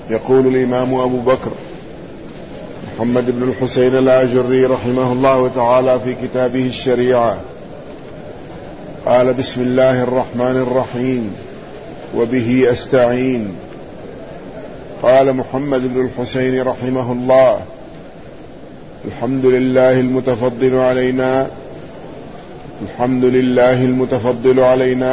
يقول الإمام أبو بكر محمد بن الحسين الآجري رحمه الله تعالى في كتابه الشريعة قال: بسم الله الرحمن الرحيم وبه أستعين. قال محمد بن الحسين رحمه الله: الحمد لله المتفضل علينا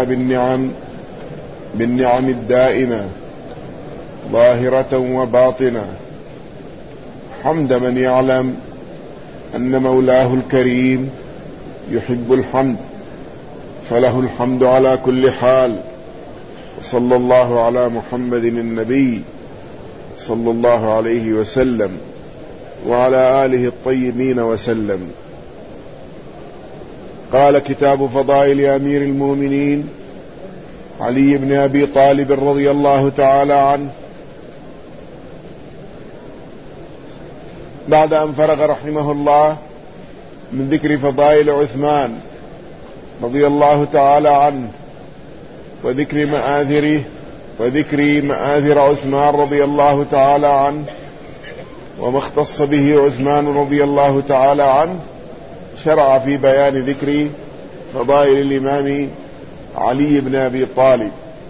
بالنعم الدائمة ظاهرة وباطنة، حمد من يعلم أن مولاه الكريم يحب الحمد، فله الحمد على كل حال. وصلى الله على محمد النبي صلى الله عليه وسلم وعلى آله الطيبين وسلم. قال: كتاب فضائل أمير المؤمنين علي بن أبي طالب رضي الله تعالى عنه. بعد أن فرغ رحمه الله من ذكر فضائل عثمان رضي الله تعالى عنه وذكر مآثر عثمان رضي الله تعالى عنه وما اختص به عثمان رضي الله تعالى عنه، شرع في بيان ذكر فضائل الإمام علي بن أبي طالب.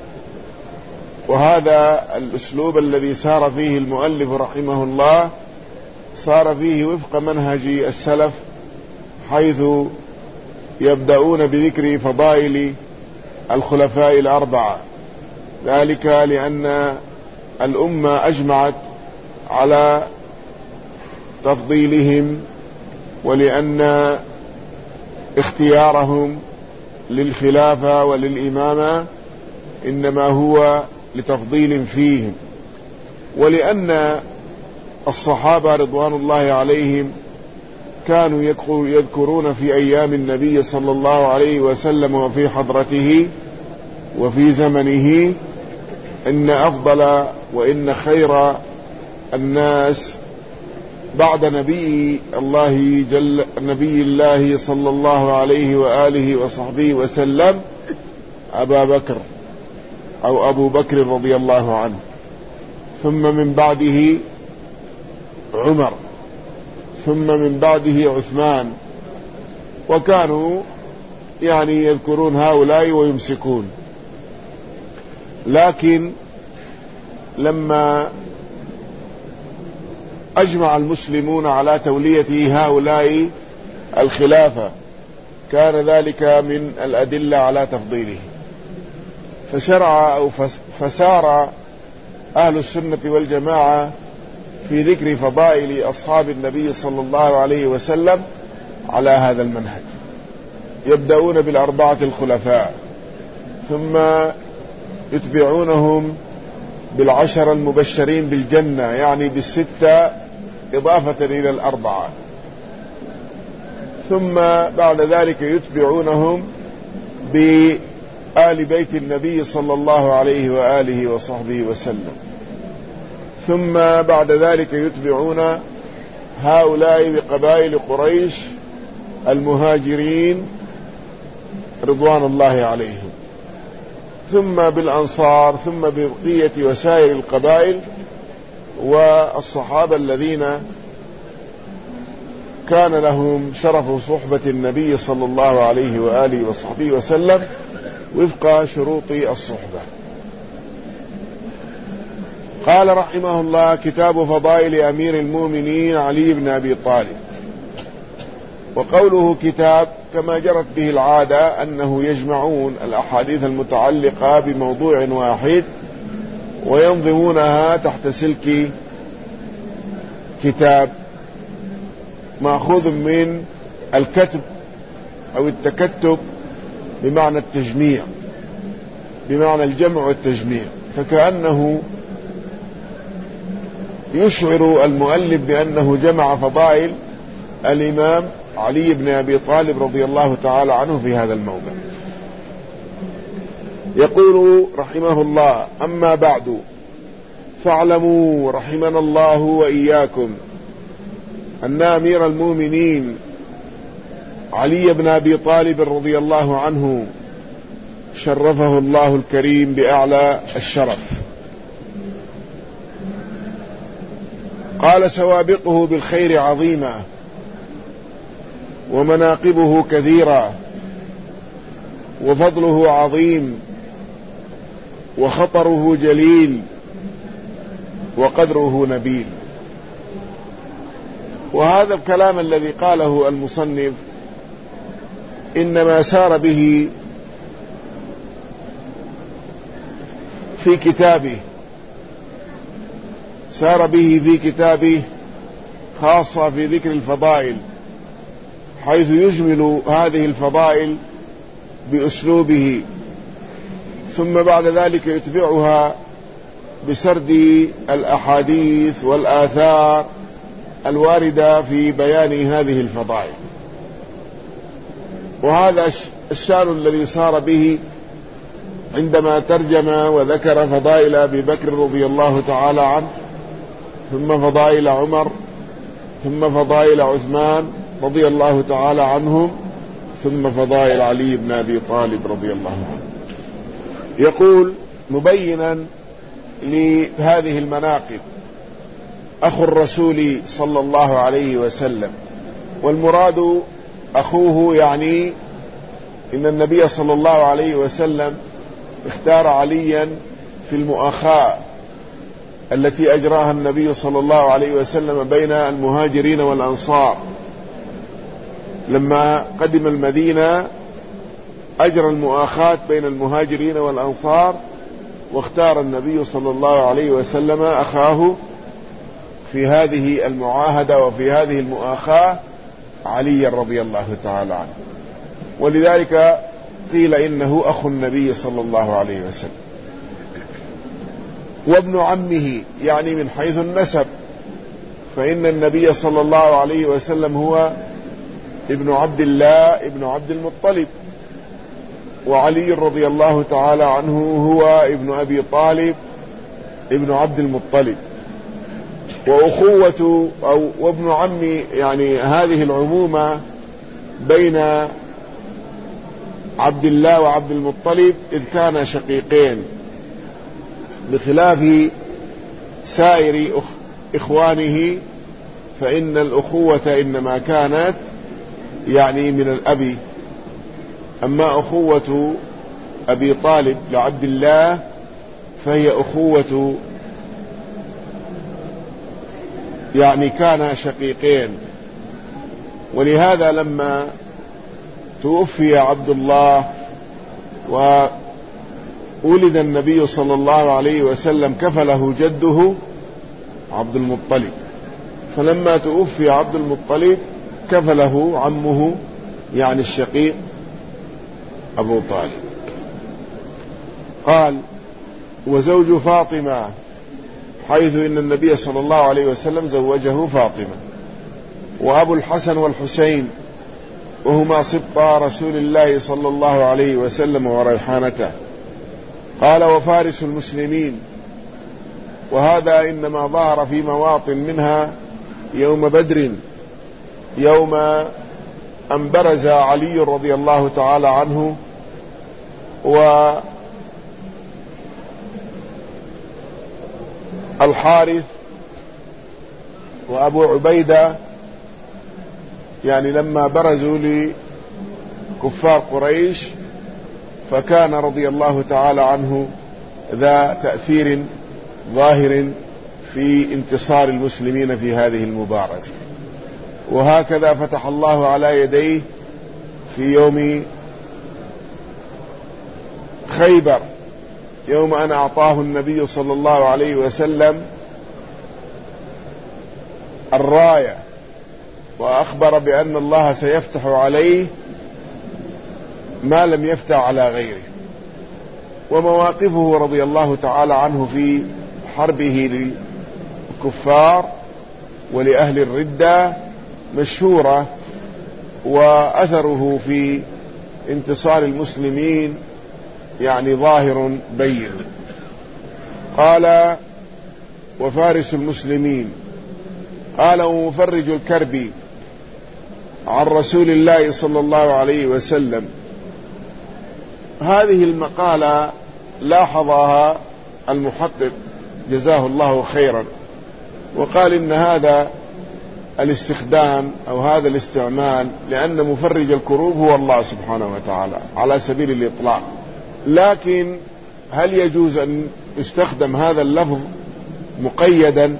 وهذا الأسلوب الذي سار فيه المؤلف رحمه الله صار فيه وفق منهج السلف، حيث يبدأون بذكر فضائل الخلفاء الأربعة، ذلك لأن الأمة أجمعت على تفضيلهم، ولأن اختيارهم للخلافة وللإمامة إنما هو لتفضيل فيهم، ولأن الصحابة رضوان الله عليهم كانوا يذكرون في أيام النبي صلى الله عليه وسلم وفي حضرته وفي زمنه إن أفضل وإن خير الناس بعد نبي الله صلى الله عليه وآله وصحبه وسلم أبو بكر رضي الله عنه، ثم من بعده عمر، ثم من بعده عثمان، وكانوا يذكرون هؤلاء ويمسكون. لكن لما أجمع المسلمون على تولية هؤلاء الخلافة كان ذلك من الأدلة على تفضيله، فسار أهل السنة والجماعة في ذكر فضائل أصحاب النبي صلى الله عليه وسلم على هذا المنهج، يبدأون بالأربعة الخلفاء، ثم يتبعونهم بالعشر المبشرين بالجنة، يعني بالستة إضافة إلى الأربعة، ثم بعد ذلك يتبعونهم بآل بيت النبي صلى الله عليه وآله وصحبه وسلم، ثم بعد ذلك يتبعون هؤلاء بقبائل قريش المهاجرين رضوان الله عليهم، ثم بالأنصار، ثم ببقية وسائر القبائل والصحابة الذين كان لهم شرف صحبة النبي صلى الله عليه وآله وصحبه وسلم وفق شروط الصحبة. قال رحمه الله: كتاب فضائل أمير المؤمنين علي بن أبي طالب. وقوله كتاب كما جرت به العادة أنه يجمعون الأحاديث المتعلقة بموضوع واحد وينظمونها تحت سلك كتاب، مأخوذ من الكتب أو التكتب بمعنى التجميع، بمعنى الجمع والتجميع، فكأنه يشعر المؤلف بأنه جمع فضائل الإمام علي بن أبي طالب رضي الله تعالى عنه في هذا الموضع. يقول رحمه الله: أما بعد، فاعلموا رحمنا الله وإياكم أن أمير المؤمنين علي بن أبي طالب رضي الله عنه شرفه الله الكريم بأعلى الشرف، قال: سوابقه بالخير عظيمة، ومناقبه كثيرة، وفضله عظيم، وخطره جليل، وقدره نبيل. وهذا الكلام الذي قاله المصنف إنما سار به في كتابه، خاصة في ذكر الفضائل، حيث يجمل هذه الفضائل بأسلوبه، ثم بعد ذلك يتبعها بسرد الأحاديث والآثار الواردة في بيان هذه الفضائل. وهذا الشأن الذي صار به عندما ترجم وذكر فضائل أبي بكر رضي الله تعالى عنه، ثم فضائل عمر، ثم فضائل عثمان رضي الله تعالى عنهم، ثم فضائل علي بن أبي طالب رضي الله عنه. يقول مبينا لهذه المناقب: أخو الرسول صلى الله عليه وسلم. والمراد أخوه يعني إن النبي صلى الله عليه وسلم اختار عليا في المؤاخاة التي أجراها النبي صلى الله عليه وسلم بين المهاجرين والأنصار. لما قدم المدينة أجرى المؤاخاة بين المهاجرين والأنصار، واختار النبي صلى الله عليه وسلم أخاه في هذه المعاهدة وفي هذه المؤاخاة علي رضي الله تعالى عنه، ولذلك قيل إنه أخو النبي صلى الله عليه وسلم. وابن عمه يعني من حيث النسب، فإن النبي صلى الله عليه وسلم هو ابن عبد الله ابن عبد المطلب، وعلي رضي الله تعالى عنه هو ابن أبي طالب ابن عبد المطلب. وأخوة وابن عم يعني هذه العمومة بين عبد الله وعبد المطلب إذ كانا شقيقين، بخلاف سائر إخوانه فإن الأخوة إنما كانت يعني من الأب. أما أخوة أبي طالب لعبد الله فهي أخوة يعني كان شقيقين. ولهذا لما توفي عبد الله وولد النبي صلى الله عليه وسلم كفله جده عبد المطلب، فلما توفي عبد المطلب كفله عمه يعني الشقيق أبو طالب. قال: وزوج فاطمة، حيث إن النبي صلى الله عليه وسلم زوجه فاطمة. وأبو الحسن والحسين، وهما سبطا رسول الله صلى الله عليه وسلم وريحانته. قال: وفارس المسلمين، وهذا إنما ظهر في مواطن منها يوم بدر، يوم أن برز علي رضي الله تعالى عنه والحارث وأبو عبيدة، يعني لما برزوا لكفار قريش، فكان رضي الله تعالى عنه ذا تأثير ظاهر في انتصار المسلمين في هذه المبارزة. وهكذا فتح الله على يديه في يوم خيبر، يوم أن أعطاه النبي صلى الله عليه وسلم الراية، وأخبر بأن الله سيفتح عليه ما لم يفتح على غيره. ومواقفه رضي الله تعالى عنه في حربه للكفار ولأهل الردة مشهورة، وأثره في انتصار المسلمين يعني ظاهر بين. قال: وفارس المسلمين. قال: ومفرج الكرب عن رسول الله صلى الله عليه وسلم. هذه المقالة لاحظها المحقق جزاه الله خيرا، وقال إن هذا الاستخدام أو هذا الاستعمال لأن مفرج الكروب هو الله سبحانه وتعالى على سبيل الإطلاق. لكن هل يجوز أن يستخدم هذا اللفظ مقيدا؟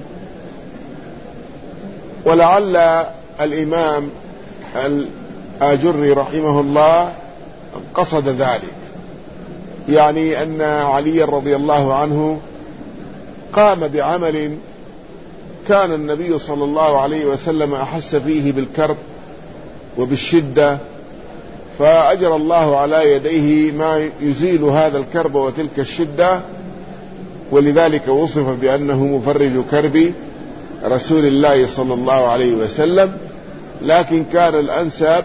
ولعل الإمام الآجري رحمه الله قصد ذلك، يعني أن علي رضي الله عنه قام بعمل كان النبي صلى الله عليه وسلم أحس فيه بالكرب وبالشدة، فأجرى الله على يديه ما يزيل هذا الكرب وتلك الشدة، ولذلك وصف بأنه مفرج كرب رسول الله صلى الله عليه وسلم. لكن كان الأنسب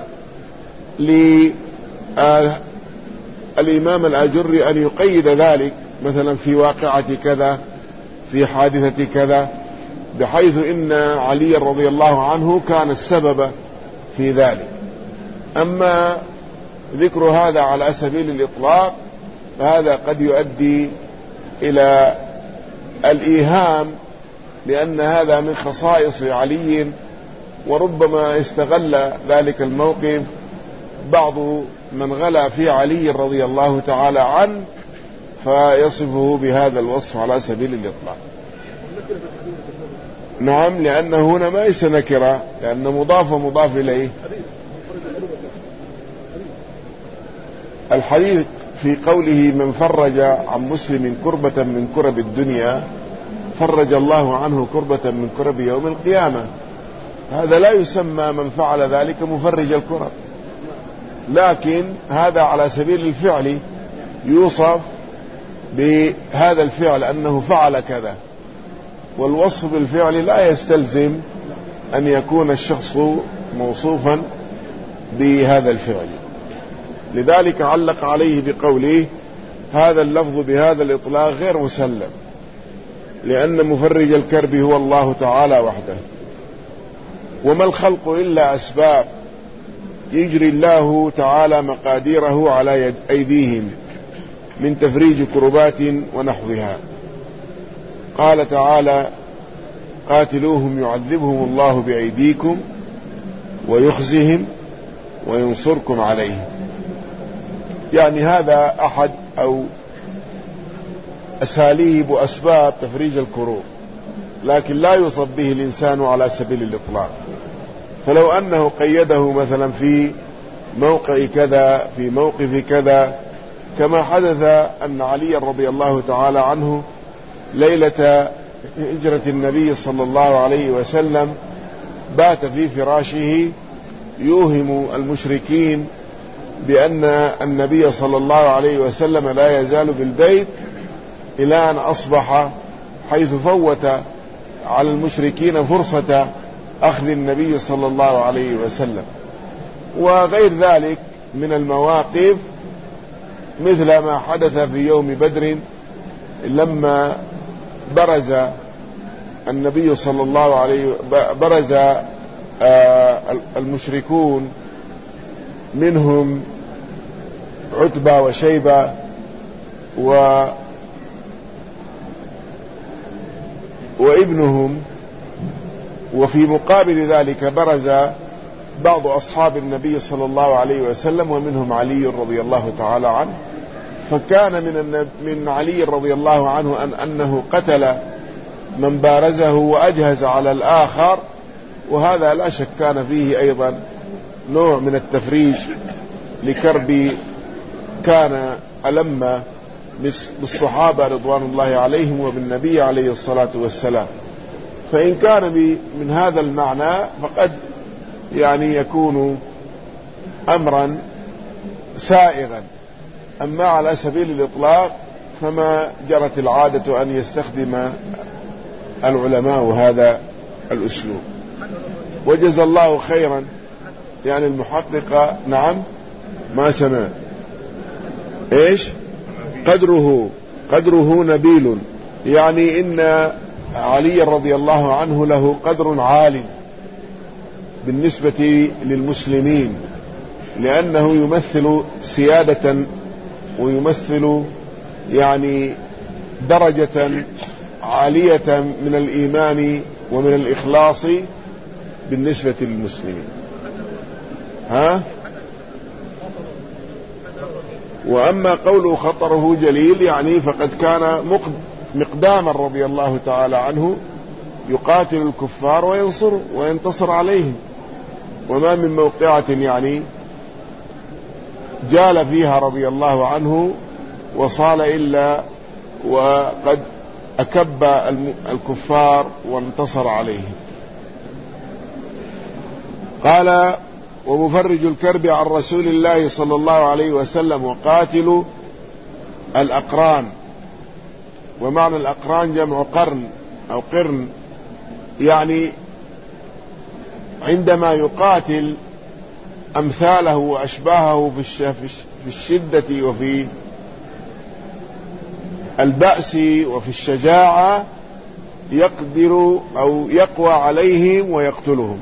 للإمام الآجري أن يقيد ذلك مثلا في واقعة كذا، في حادثة كذا، بحيث إن علي رضي الله عنه كان السبب في ذلك. أما ذكر هذا على سبيل الإطلاق فهذا قد يؤدي إلى الإيهام، لأن هذا من خصائص علي، وربما استغل ذلك الموقف بعض من غلا في علي رضي الله تعالى عنه فيصفه بهذا الوصف على سبيل الإطلاق. نعم، لأنه هنا ما ليس نكرة، لأن مضاف إليه. الحديث في قوله من فرج عن مسلم كربة من كرب الدنيا فرج الله عنه كربة من كرب يوم القيامة، هذا لا يسمى من فعل ذلك مفرج الكرب، لكن هذا على سبيل الفعل يوصف بهذا الفعل أنه فعل كذا، والوصف بالفعل لا يستلزم أن يكون الشخص موصوفا بهذا الفعل. لذلك علق عليه بقوله هذا اللفظ بهذا الإطلاق غير مسلم، لأن مفرج الكرب هو الله تعالى وحده، وما الخلق إلا أسباب يجري الله تعالى مقاديره على أيديهم من تفريج كربات ونحوها. قال تعالى قاتلوهم يعذبهم الله بأيديكم ويخزهم وينصركم عليهم، يعني هذا أحد أو أساليب وأسباب تفريج الكروب، لكن لا يصب به الإنسان على سبيل الإطلاق. فلو أنه قيده مثلا في موقع كذا، في موقف كذا، كما حدث أن علي رضي الله تعالى عنه ليلة هجرة النبي صلى الله عليه وسلم بات في فراشه يوهم المشركين بأن النبي صلى الله عليه وسلم لا يزال بالبيت إلى أن أصبح، حيث فوت على المشركين فرصة أخذ النبي صلى الله عليه وسلم. وغير ذلك من المواقف مثل ما حدث في يوم بدر لما برز النبي صلى الله عليه برز المشركون منهم عتبة وشيبة وابنهم، وفي مقابل ذلك برز بعض أصحاب النبي صلى الله عليه وسلم ومنهم علي رضي الله تعالى عنه. فكان من علي رضي الله عنه أنه قتل من بارزه وأجهز على الآخر، وهذا لا شك كان فيه أيضا نوع من التفريج لكرب كان ألم بالصحابة رضوان الله عليهم وبالنبي عليه الصلاة والسلام. فإن كان من هذا المعنى فقد يعني يكون أمرا سائغا. أما على سبيل الإطلاق فما جرت العادة أن يستخدم العلماء هذا الأسلوب. وجزا الله خيرا يعني المحقق. نعم، ما سمع ايش قدره نبيل، يعني إن علي رضي الله عنه له قدر عال بالنسبة للمسلمين، لأنه يمثل سيادة ويمثل يعني درجة عالية من الإيمان ومن الإخلاص بالنسبة للمسلمين. وأما قوله خطره جليل يعني فقد كان مقداما رضي الله تعالى عنه يقاتل الكفار وينتصر عليهم، وما من موقعة يعني جال فيها رضي الله عنه وصال إلا وقد أكب الكفار وانتصر عليهم. قال: ومفرج الكرب عن رسول الله صلى الله عليه وسلم وقاتل الأقران. ومعنى الأقران جمع قرن أو قرن، يعني عندما يقاتل أمثاله وأشباهه في الشدة وفي البأس وفي الشجاعة يقدر أو يقوى عليهم ويقتلهم،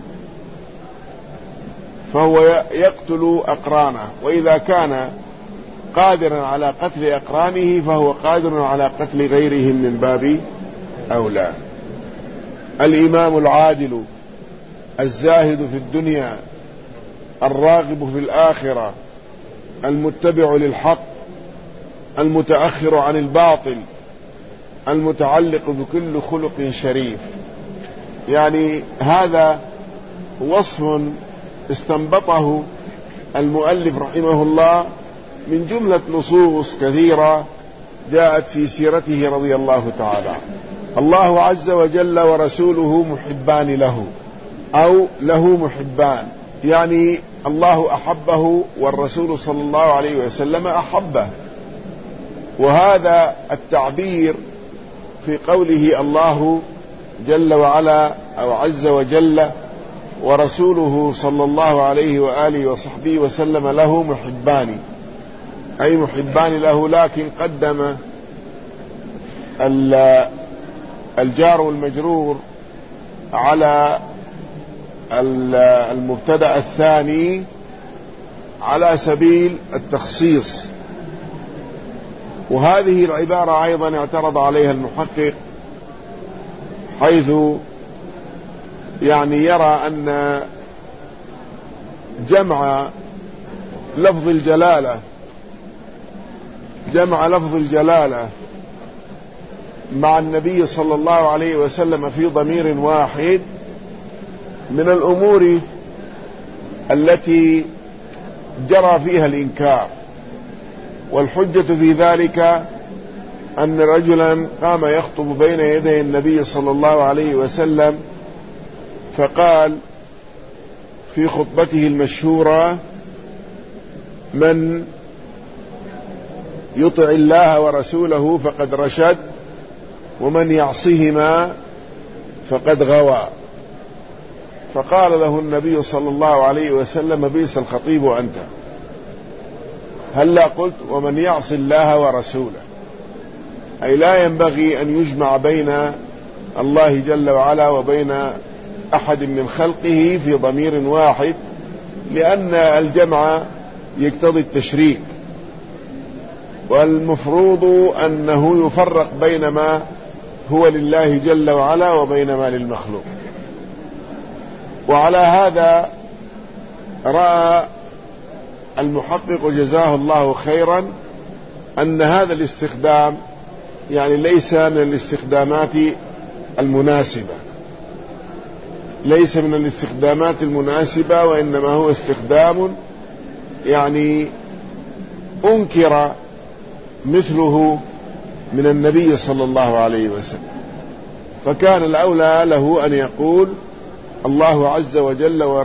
فهو يقتل أقرانه، وإذا كان قادرا على قتل أقرانه فهو قادر على قتل غيرهم من باب أولى. الإمام العادل الزاهد في الدنيا الراغب في الآخرة المتبع للحق المتأخر عن الباطل المتعلق بكل خلق شريف. يعني هذا وصف استنبطه المؤلف رحمه الله من جملة نصوص كثيرة جاءت في سيرته رضي الله تعالى. الله عز وجل ورسوله محبان له أو له محبان، يعني الله أحبه والرسول صلى الله عليه وسلم أحبه. وهذا التعبير في قوله الله جل وعلا أو عز وجل ورسوله صلى الله عليه وآله وصحبه وسلم له محبان، أي محبان له، لكن قدم الجار والمجرور على المبتدأ الثاني على سبيل التخصيص. وهذه العبارة أيضا اعترض عليها المحقق، حيث يعني يرى أن جمع لفظ الجلالة مع النبي صلى الله عليه وسلم في ضمير واحد من الأمور التي جرى فيها الإنكار. والحجة في ذلك أن رجلا قام يخطب بين يدي النبي صلى الله عليه وسلم فقال في خطبته المشهورة: من يطع الله ورسوله فقد رشد ومن يعصهما فقد غوى. فقال له النبي صلى الله عليه وسلم: بئس الخطيب أنت، هلا قلت ومن يعص الله ورسوله، أي لا ينبغي أن يجمع بين الله جل وعلا وبين أحد من خلقه في ضمير واحد، لأن الجمع يقتضي التشريك، والمفروض أنه يفرق بين ما هو لله جل وعلا وبين ما للمخلوق. وعلى هذا رأى المحقق جزاه الله خيرا أن هذا الاستخدام يعني ليس من الاستخدامات المناسبة، وإنما هو استخدام يعني أنكر مثله من النبي صلى الله عليه وسلم. فكان الأولى له أن يقول: الله عز وجل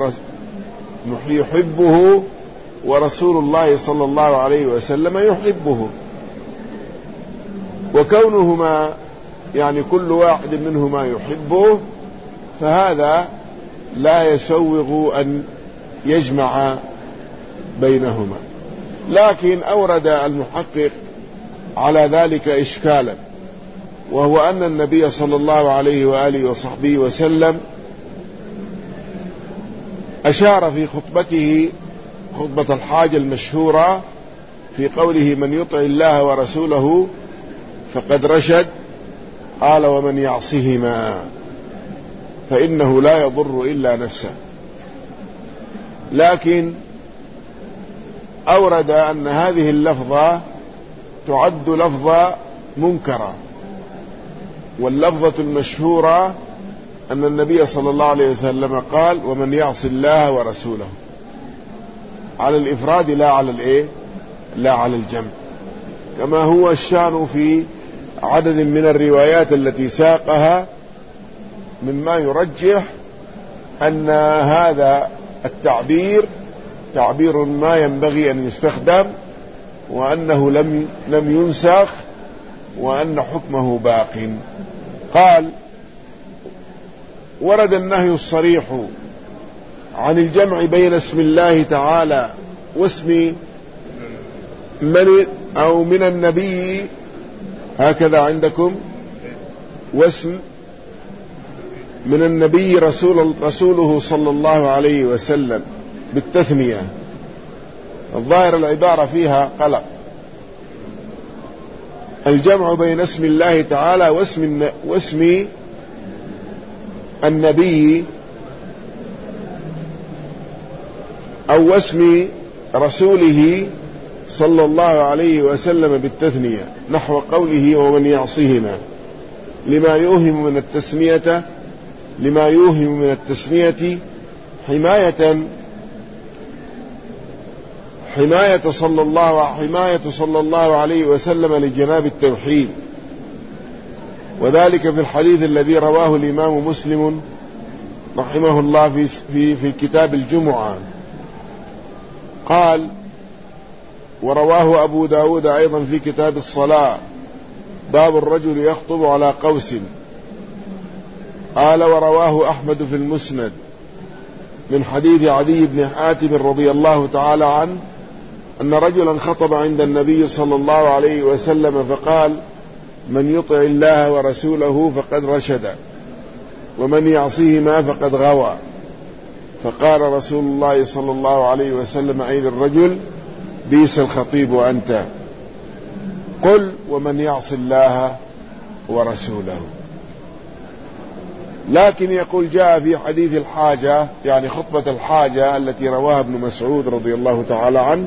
يحبه ورسول الله صلى الله عليه وسلم يحبه. وكونهما يعني كل واحد منهما يحبه فهذا لا يسوغ أن يجمع بينهما. لكن أورد المحقق على ذلك إشكالا، وهو أن النبي صلى الله عليه وآله وصحبه وسلم أشار في خطبته خطبة الحاجة المشهورة في قوله: من يطع الله ورسوله فقد رشد، قال: ومن يعصهما. فإنه لا يضر إلا نفسه. لكن أورد أن هذه اللفظة تعد لفظة منكرة، واللفظة المشهورة أن النبي صلى الله عليه وسلم قال: ومن يعص الله ورسوله، على الإفراد لا على الجمع، كما هو الشأن في عدد من الروايات التي ساقها مما يرجح أن هذا التعبير تعبير ما ينبغي أن يستخدم، وأنه لم ينسخ، وأن حكمه باق. قال: ورد النهي الصريح عن الجمع بين اسم الله تعالى واسم من النبي، هكذا عندكم، واسم من النبي رسوله صلى الله عليه وسلم بالتثنية. الظاهر العبارة فيها قلق. الجمع بين اسم الله تعالى واسم النبي أو واسم رسوله صلى الله عليه وسلم بالتثنية، نحو قوله: ومن يعصهما، لما يوهم من التسمية حماية صلى الله عليه وسلم لجناب التوحيد، وذلك في الحديث الذي رواه الإمام مسلم رحمه الله في كتاب الجمعة. قال: ورواه أبو داود أيضا في كتاب الصلاة، باب الرجل يخطب على قوس. قال: ورواه أحمد في المسند من حديث عدي بن حاتم رضي الله تعالى عنه أن رجلا خطب عند النبي صلى الله عليه وسلم فقال: من يطع الله ورسوله فقد رشد، ومن يعصيهما فقد غوى. فقال رسول الله صلى الله عليه وسلم: أين الرجل؟ بئس الخطيب أنت. قل: ومن يعص الله ورسوله. لكن يقول: جاء في حديث الحاجة، يعني خطبة الحاجة التي رواها ابن مسعود رضي الله تعالى عنه،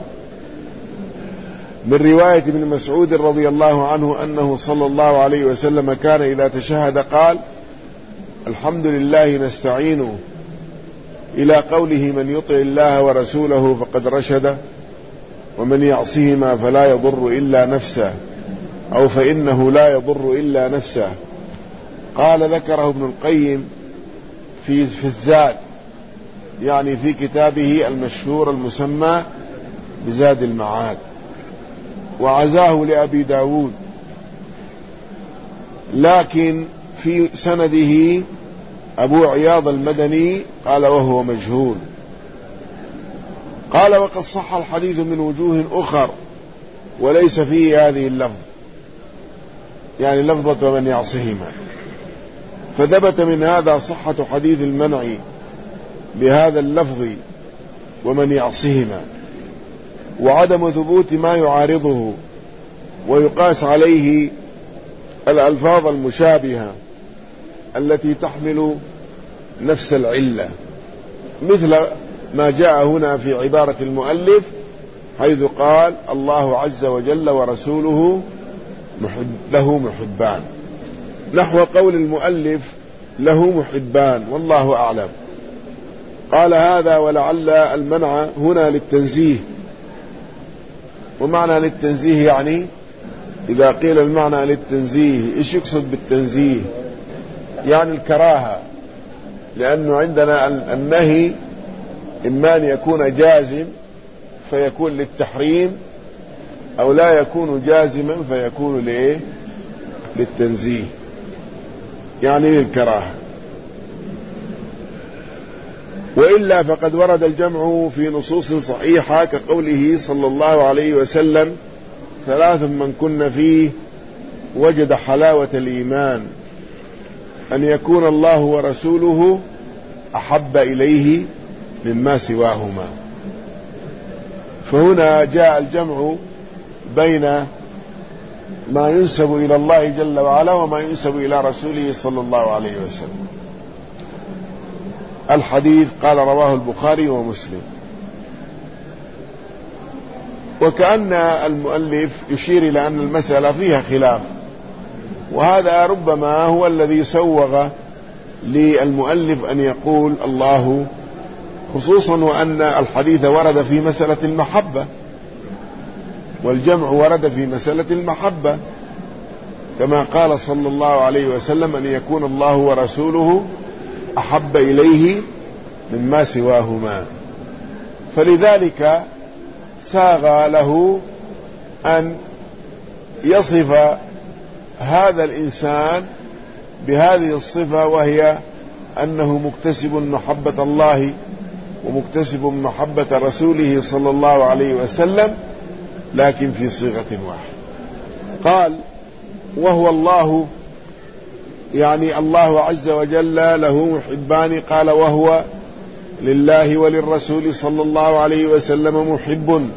من رواية ابن مسعود رضي الله عنه أنه صلى الله عليه وسلم كان إذا تشهد قال: الحمد لله نستعينه، إلى قوله: من يطع الله ورسوله فقد رشد، ومن يعصهما فلا يضر إلا نفسه، أو فإنه لا يضر إلا نفسه. قال: ذكره ابن القيم في الزاد، يعني في كتابه المشهور المسمى بزاد المعاد، وعزاه لأبي داود، لكن في سنده أبو عياض المدني، قال: وهو مجهول. قال: وقد صح الحديث من وجوه أخر وليس فيه هذه اللفظ، يعني لفظة ومن يعصهما، فثبت من هذا صحة حديث المنع بهذا اللفظ ومن يعصهما، وعدم ثبوت ما يعارضه، ويقاس عليه الألفاظ المشابهة التي تحمل نفس العلة، مثل ما جاء هنا في عبارة المؤلف حيث قال: الله عز وجل ورسوله له محبان، نحو قول المؤلف: له محبان، والله أعلم. قال: هذا ولعل المنع هنا للتنزيه. ومعنى للتنزيه يعني إذا قيل المعنى للتنزيه إيش يقصد بالتنزيه؟ يعني الكراهة، لأنه عندنا النهي إما أن يكون جازم فيكون للتحريم، أو لا يكون جازما فيكون للتنزيه، يعني للكراهة. وإلا فقد ورد الجمع في نصوص صحيحة كقوله صلى الله عليه وسلم: ثلاث من كن فيه وجد حلاوة الإيمان، أن يكون الله ورسوله أحب إليه مما سواهما. فهنا جاء الجمع بين ما ينسب إلى الله جل وعلا وما ينسب إلى رسوله صلى الله عليه وسلم. الحديث قال رواه البخاري ومسلم. وكأن المؤلف يشير إلى أن المسألة فيها خلاف، وهذا ربما هو الذي سوغ للمؤلف أن يقول الله، خصوصا وأن الحديث ورد في مسألة المحبة، والجمع ورد في مسألة المحبة، كما قال صلى الله عليه وسلم أن يكون الله ورسوله أحب إليه مما سواهما. فلذلك ساغ له أن يصف هذا الإنسان بهذه الصفة، وهي أنه مكتسب محبة الله ومكتسب محبة رسوله صلى الله عليه وسلم، لكن في صيغة واحدة. قال وهو الله، يعني الله عز وجل له محبان. قال وهو لله وللرسول صلى الله عليه وسلم محب،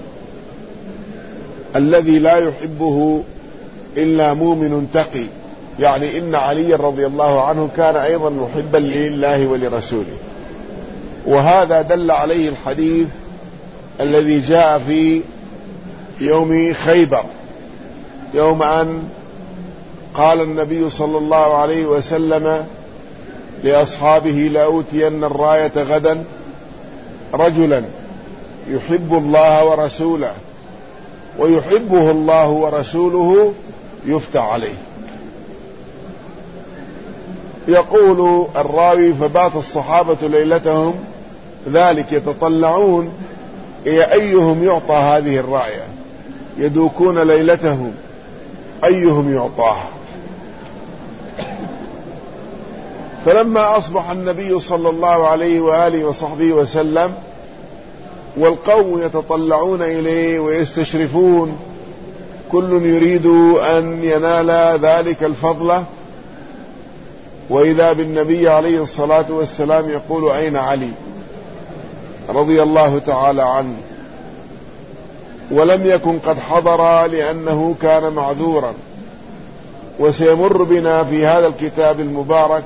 الذي لا يحبه إلا مؤمن تقي، يعني إن علي رضي الله عنه كان أيضا محبا لله ولرسوله. وهذا دل عليه الحديث الذي جاء في يوم خيبر، يوم أن قال النبي صلى الله عليه وسلم لأصحابه لأوتين الراية غدا رجلا يحب الله ورسوله ويحبه الله ورسوله يفتح عليه. يقول الراوي فبات الصحابة ليلتهم ذلك يتطلعون إلى أيهم يعطى هذه الراية، يدوكون ليلتهم أيهم يعطاها. فلما أصبح النبي صلى الله عليه وآله وصحبه وسلم والقوم يتطلعون إليه ويستشرفون، كل يريد أن ينال ذلك الفضل، وإذا بالنبي عليه الصلاة والسلام يقول أين علي رضي الله تعالى عنه؟ ولم يكن قد حضر لأنه كان معذورا. وسيمر بنا في هذا الكتاب المبارك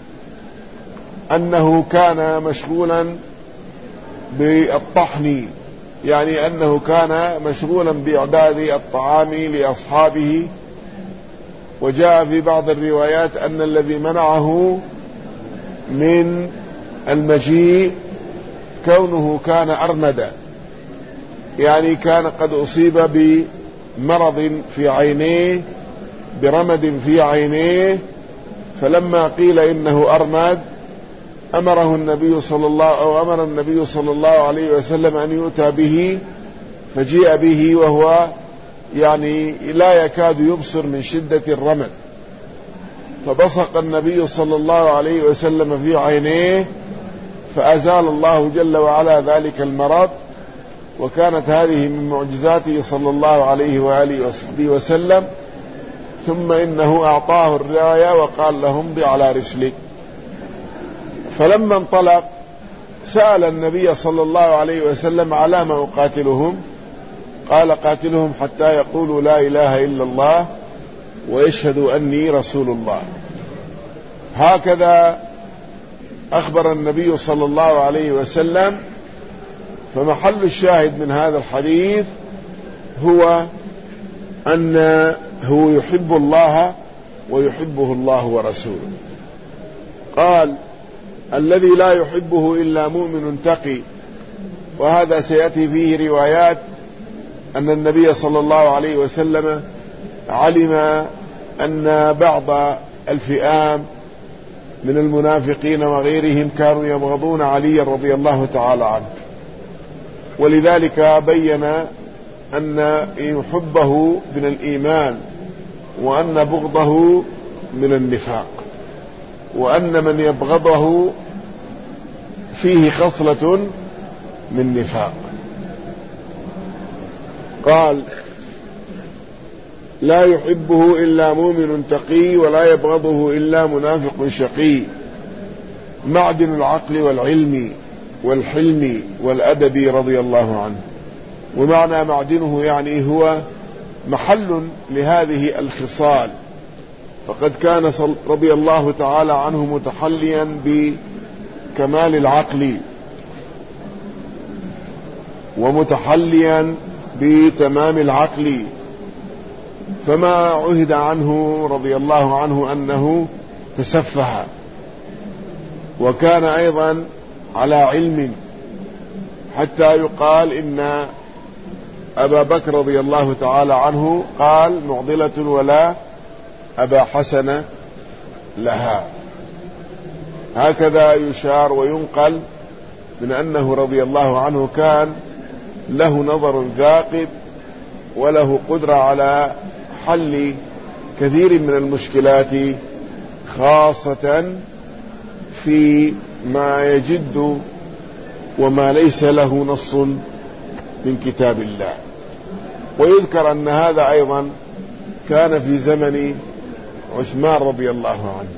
أنه كان مشغولا بالطحن، يعني أنه كان مشغولا بإعداد الطعام لأصحابه. وجاء في بعض الروايات أن الذي منعه من المجيء كونه كان أرمدا، يعني كان قد أصيب بمرض في عينيه، برمد في عينيه، فلما قيل إنه أرمد أمر النبي صلى الله عليه وسلم أن يؤتى به، فجيء به وهو يعني لا يكاد يبصر من شدة الرمد، فبصق النبي صلى الله عليه وسلم في عينيه فأزال الله جل وعلا ذلك المرض. وكانت هذه من معجزاته صلى الله عليه وآله وصحبه وسلم. ثم إنه أعطاه الراية وقال له امضي على رسلك. فلما انطلق سأل النبي صلى الله عليه وسلم على ما أقاتلهم؟ قال قاتلهم حتى يقولوا لا إله إلا الله ويشهدوا أني رسول الله. هكذا أخبر النبي صلى الله عليه وسلم. فمحل الشاهد من هذا الحديث هو أنه يحب الله ويحبه الله ورسوله. قال الذي لا يحبه إلا مؤمن تقي، وهذا سيأتي فيه روايات أن النبي صلى الله عليه وسلم علم أن بعض الفئام من المنافقين وغيرهم كانوا يبغضون علي رضي الله تعالى عنه، ولذلك بين أن يحبه من الإيمان، وأن بغضه من النفاق، وأن من يبغضه فيه خصلة من نفاق. قال لا يحبه إلا مؤمن تقي ولا يبغضه إلا منافق شقي، معدن العقل والعلم والحلم والأدب رضي الله عنه. ومعنى معدنه يعني هو محل لهذه الخصال، فقد كان رضي الله تعالى عنه متحليا كمال العقل ومتحليا بتمام العقل، فما عهد عنه رضي الله عنه أنه تسفه، وكان أيضا على علم، حتى يقال إن أبا بكر رضي الله تعالى عنه قال: معضلة ولا أبا حسن لها. هكذا يشار وينقل من أنه رضي الله عنه كان له نظر ثاقب وله قدرة على حل كثير من المشكلات، خاصة في ما يجد وما ليس له نص من كتاب الله. ويذكر أن هذا أيضا كان في زمن عثمان رضي الله عنه،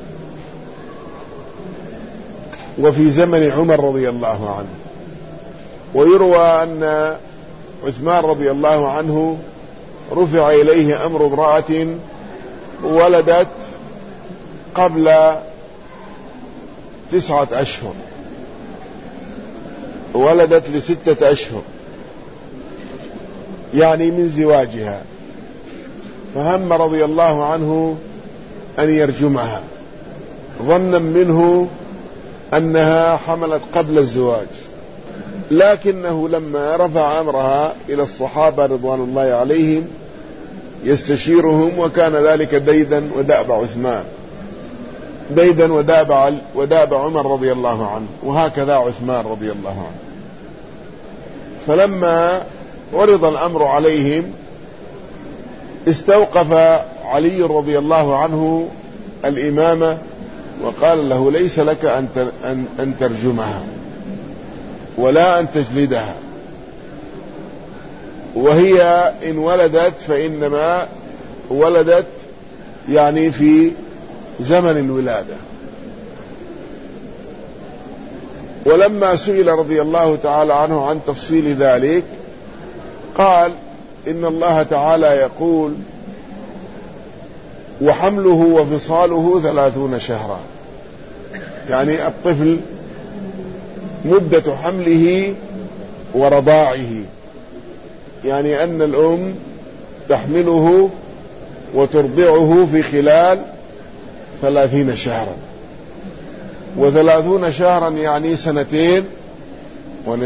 وفي زمن عمر رضي الله عنه. ويروى أن عثمان رضي الله عنه رفع إليه أمر امرأة ولدت قبل 9 أشهر، ولدت ل6 أشهر يعني من زواجها، فهم رضي الله عنه أن يرجمها ظنا منه أنها حملت قبل الزواج، لكنه لما رفع أمرها إلى الصحابة رضوان الله عليهم يستشيرهم، وكان ذلك ديدا ودأب عثمان، ديدا ودأب عمر رضي الله عنه، وهكذا عثمان رضي الله عنه. فلما عرض الأمر عليهم استوقف علي رضي الله عنه الإمامة وقال له: ليس لك أن ترجمها ولا أن تجلدها، وهي إن ولدت فإنما ولدت يعني في زمن الولادة. ولما سئل رضي الله تعالى عنه عن تفصيل ذلك قال: إن الله تعالى يقول: وحمله وفصاله 30 شهرا، يعني الطفل مدة حمله ورضاعه، يعني أن الأم تحمله وترضعه في خلال 30 شهرا، و30 شهرا يعني 2.5 سنين.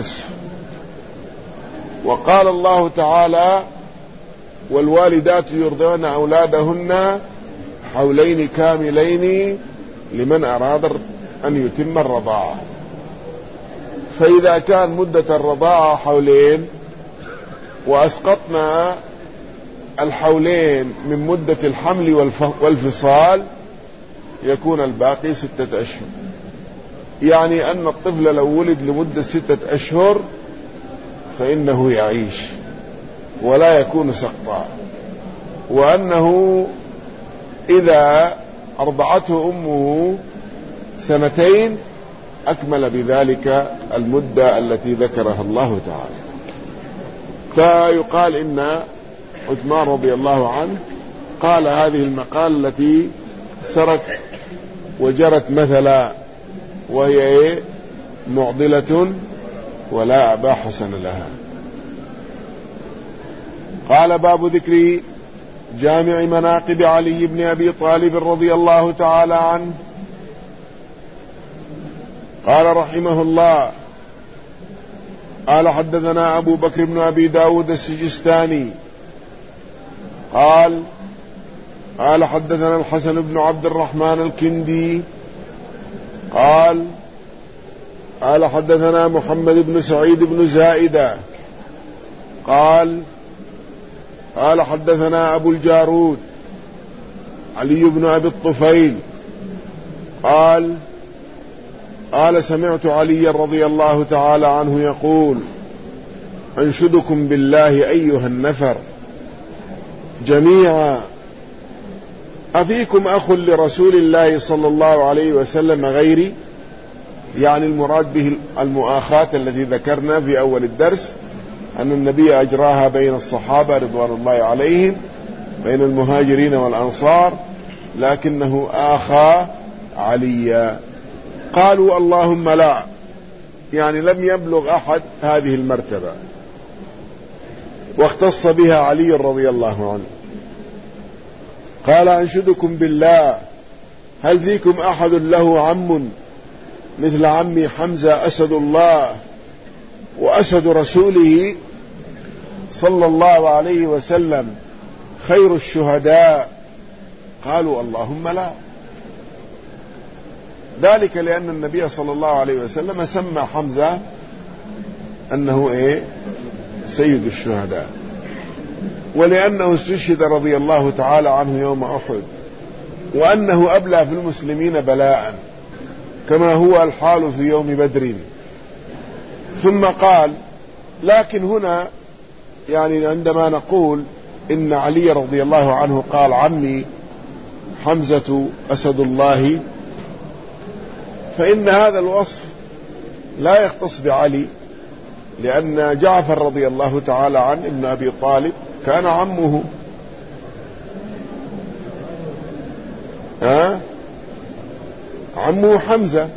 وقال الله تعالى: والوالدات يرضعن أولادهن حولين كاملين لمن أراد أن يتم الرضاعة. فإذا كان مدة الرضاعة 2 حول وأسقطنا 2 حول من مدة الحمل والفصال يكون الباقي 6 أشهر، يعني أن الطفل لو ولد لمدة 6 أشهر فإنه يعيش ولا يكون سقطا، وأنه إذا أرضعته أمه 2 أكمل بذلك المدة التي ذكرها الله تعالى. فيقال إن عثمان رضي الله عنه قال هذه المقالة التي سرت وجرت مثلا، وهي معضلة ولا أبا حسن لها. قال: باب ذكر جامع مناقب علي بن أبي طالب رضي الله تعالى عنه. قال رحمه الله: قال: حدثنا أبو بكر بن أبي داود السجستاني قال حدثنا الحسن بن عبد الرحمن الكندي قال حدثنا محمد بن سعيد بن زائدة قال حدثنا أبو الجارود علي بن أبي الطفيل قال سمعت علي رضي الله تعالى عنه يقول: أنشدكم بالله أيها النفر جميعا، أفيكم أخ لرسول الله صلى الله عليه وسلم غيري؟ يعني المراد به المؤاخاة التي ذكرنا في أول الدرس أن النبي أجراها بين الصحابة رضوان الله عليهم، بين المهاجرين والأنصار، لكنه آخى عليا. قالوا اللهم لا، يعني لم يبلغ أحد هذه المرتبة، واختص بها علي رضي الله عنه. قال أنشدكم بالله هل فيكم أحد له عم مثل عمي حمزة أسد الله وأسد رسوله صلى الله عليه وسلم خير الشهداء؟ قالوا اللهم لا، ذلك لأن النبي صلى الله عليه وسلم سمى حمزة أنه سيد الشهداء، ولأنه استشهد رضي الله تعالى عنه يوم أحد، وأنه أبلى في المسلمين بلاء كما هو الحال في يوم بدر. ثم قال لكن هنا يعني عندما نقول إن علي رضي الله عنه قال عمي حمزة أسد الله، فإن هذا الوصف لا يختص بعلي، لأن جعفر رضي الله تعالى عنه ابن أبي طالب كان عمه، عمه حمزة،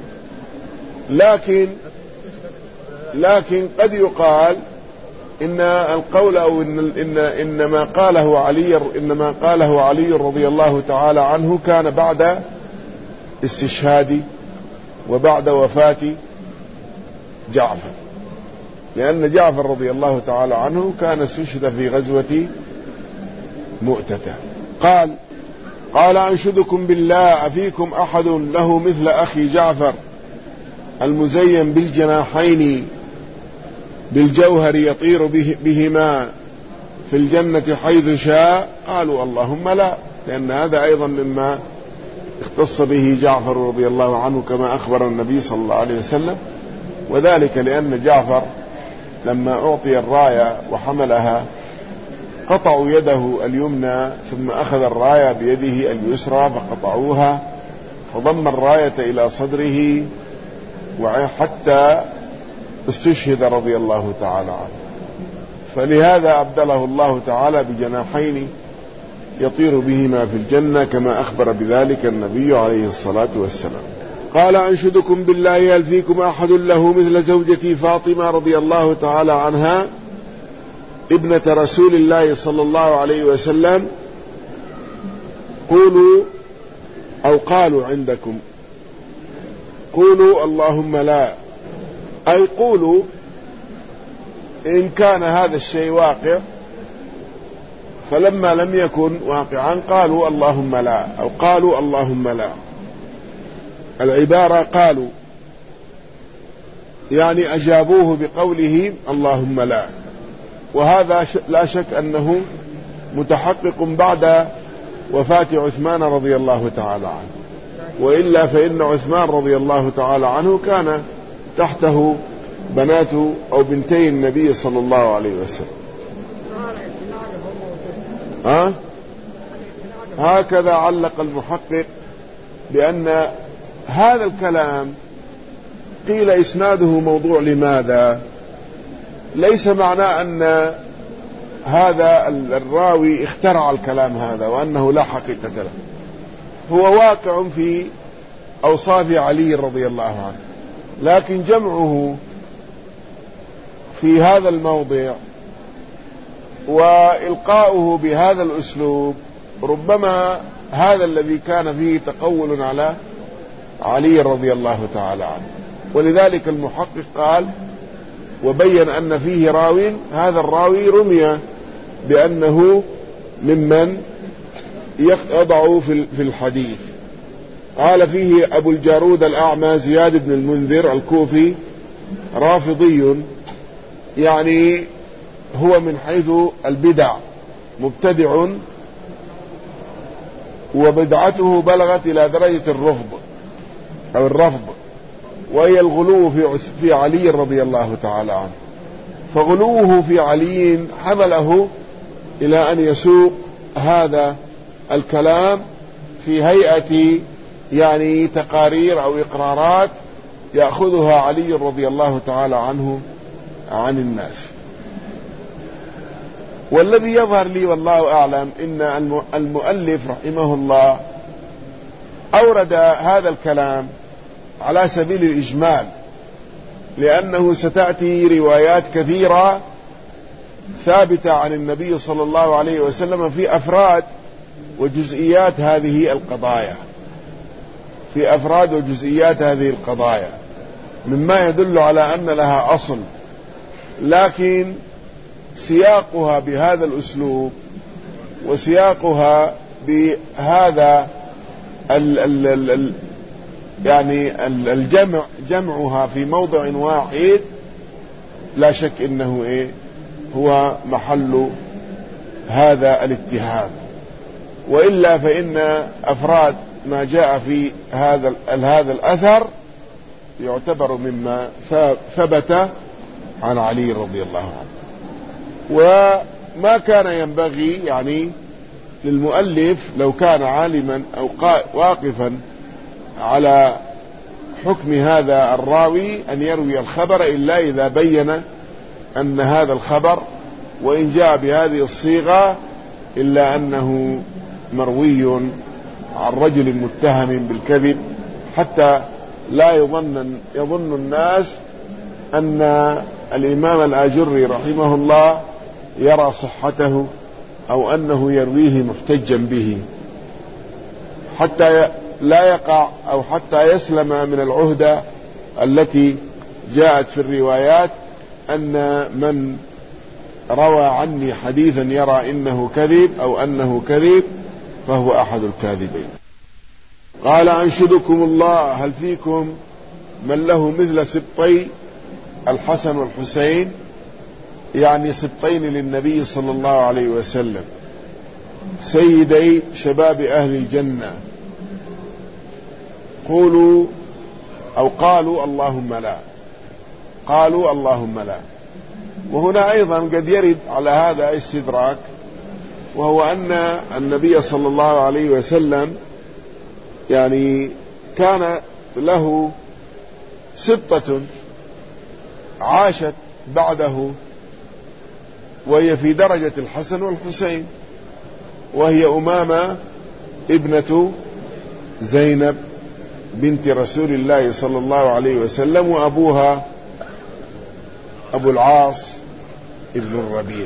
لكن قد يقال إن القول أو إنما قاله علي رضي الله تعالى عنه كان بعد استشهاد وبعد وفاة جعفر، لأن جعفر رضي الله تعالى عنه كان استشهد في غزوة مؤتة. قال أنشدكم بالله أفيكم أحد له مثل أخي جعفر المزين بالجناحين بالجوهر يطير بهما في الجنة حيث شاء؟ قالوا اللهم لا، لأن هذا أيضا مما اختص به جعفر رضي الله عنه كما أخبر النبي صلى الله عليه وسلم، وذلك لأن جعفر لما أعطي الراية وحملها قطعوا يده اليمنى ثم أخذ الراية بيده اليسرى فقطعوها، فضم الراية إلى صدره وحتى استشهد رضي الله تعالى عنه، فلهذا أبدله الله تعالى بجناحين يطير بهما في الجنة كما أخبر بذلك النبي عليه الصلاة والسلام. قال أنشدكم بالله هل فيكم أحد له مثل زوجتي فاطمة رضي الله تعالى عنها ابنة رسول الله صلى الله عليه وسلم؟ قالوا عندكم قولوا اللهم لا، أي قولوا إن كان هذا الشيء واقع، فلما لم يكن واقعا قالوا اللهم لا، أو قالوا اللهم لا. العبارة قالوا يعني أجابوه بقوله اللهم لا، وهذا لا شك أنه متحقق بعد وفاة عثمان رضي الله تعالى عنه، وإلا فإن عثمان رضي الله تعالى عنه كان تحته بنات أو بنتي النبي صلى الله عليه وسلم. هكذا علق المحقق بأن هذا الكلام قيل إسناده موضوع. لماذا؟ ليس معناه أن هذا الراوي اخترع الكلام هذا وأنه لا حقيقة له، هو واقع في أوصاف علي رضي الله عنه، لكن جمعه في هذا الموضع وإلقاؤه بهذا الأسلوب ربما هذا الذي كان فيه تقول على علي رضي الله تعالى عنه. ولذلك المحقق قال وبين أن فيه راوي، هذا الراوي رمي بأنه ممن يضع في الحديث. قال فيه أبو الجارود الأعمى زياد بن المنذر الكوفي رافضي، يعني هو من حيث البدع مبتدع، وبدعته بلغت إلى درجة الرفض، وهي الغلو في علي رضي الله تعالى عنه. فغلوه في علي حمله إلى أن يسوق هذا الكلام في هيئة يعني تقارير أو إقرارات يأخذها علي رضي الله تعالى عنه عن الناس. والذي يظهر لي والله أعلم إن المؤلف رحمه الله أورد هذا الكلام على سبيل الإجمال، لأنه ستأتي روايات كثيرة ثابتة عن النبي صلى الله عليه وسلم في أفراد وجزئيات هذه القضايا، في أفراد وجزئيات هذه القضايا، مما يدل على أن لها أصل، لكن سياقها بهذا الأسلوب وسياقها بهذا يعني جمعها في موضع واحد لا شك انه هو محل هذا الاتهام. وإلا فإن أفراد ما جاء في هذا الأثر يعتبر مما ثبت عن علي رضي الله عنه. وما كان ينبغي يعني للمؤلف لو كان عالما أو واقفا على حكم هذا الراوي أن يروي الخبر إلا إذا بين أن هذا الخبر وإن جاء بهذه الصيغة إلا أنه مروي عن رجل متهم بالكذب، حتى لا يظن الناس أن الإمام الآجري رحمه الله يرى صحته أو أنه يرويه محتجا به، حتى لا يقع أو حتى يسلم من العهدة التي جاءت في الروايات أن من روى عني حديثا يرى إنه كذب أو أنه كذب فهو أحد الكاذبين. قال أنشدكم الله هل فيكم من له مثل سبطي الحسن والحسين، يعني سبطين للنبي صلى الله عليه وسلم سيدي شباب أهل الجنة، قولوا أو قالوا اللهم لا، قالوا اللهم لا. وهنا أيضا قد يرد على هذا استدراك، وهو أن النبي صلى الله عليه وسلم يعني كان له سبطة عاشت بعده وهي في درجة الحسن والحسين، وهي أمامة ابنة زينب بنت رسول الله صلى الله عليه وسلم، وأبوها أبو العاص ابن الربيع.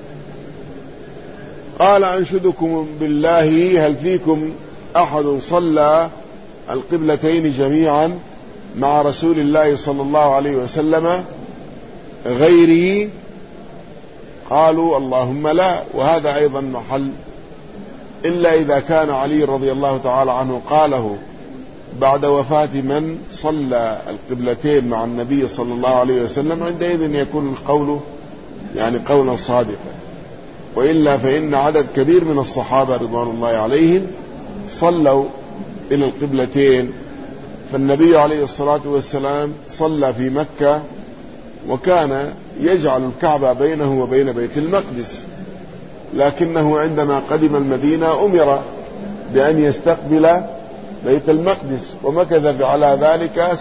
قال أنشدكم بالله هل فيكم أحد صلى القبلتين جميعا مع رسول الله صلى الله عليه وسلم غيري؟ قالوا اللهم لا. وهذا أيضا محل إلا إذا كان علي رضي الله تعالى عنه قاله بعد وفاة من صلى القبلتين مع النبي صلى الله عليه وسلم، عندئذ يكون القول يعني قولا صادقا. وإلا فإن عدد كبير من الصحابة رضوان الله عليهم صلوا إلى القبلتين، فالنبي عليه الصلاة والسلام صلى في مكة وكان يجعل الكعبة بينه وبين بيت المقدس، لكنه عندما قدم المدينة أمر بأن يستقبل بيت المقدس، ومكث على ذلك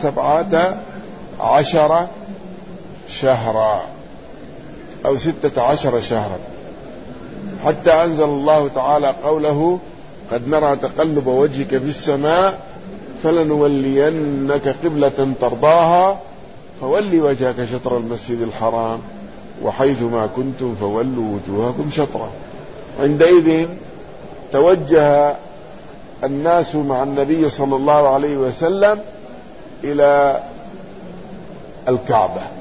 17 شهرا أو 16 شهرا، حتى أنزل الله تعالى قوله قد نرى تقلب وجهك في السماء فلنولينك قبلة ترضاها فولي وجهك شطر المسجد الحرام وحيث ما كنتم فولوا وجوهكم شطره. عندئذ توجه الناس مع النبي صلى الله عليه وسلم إلى الكعبة.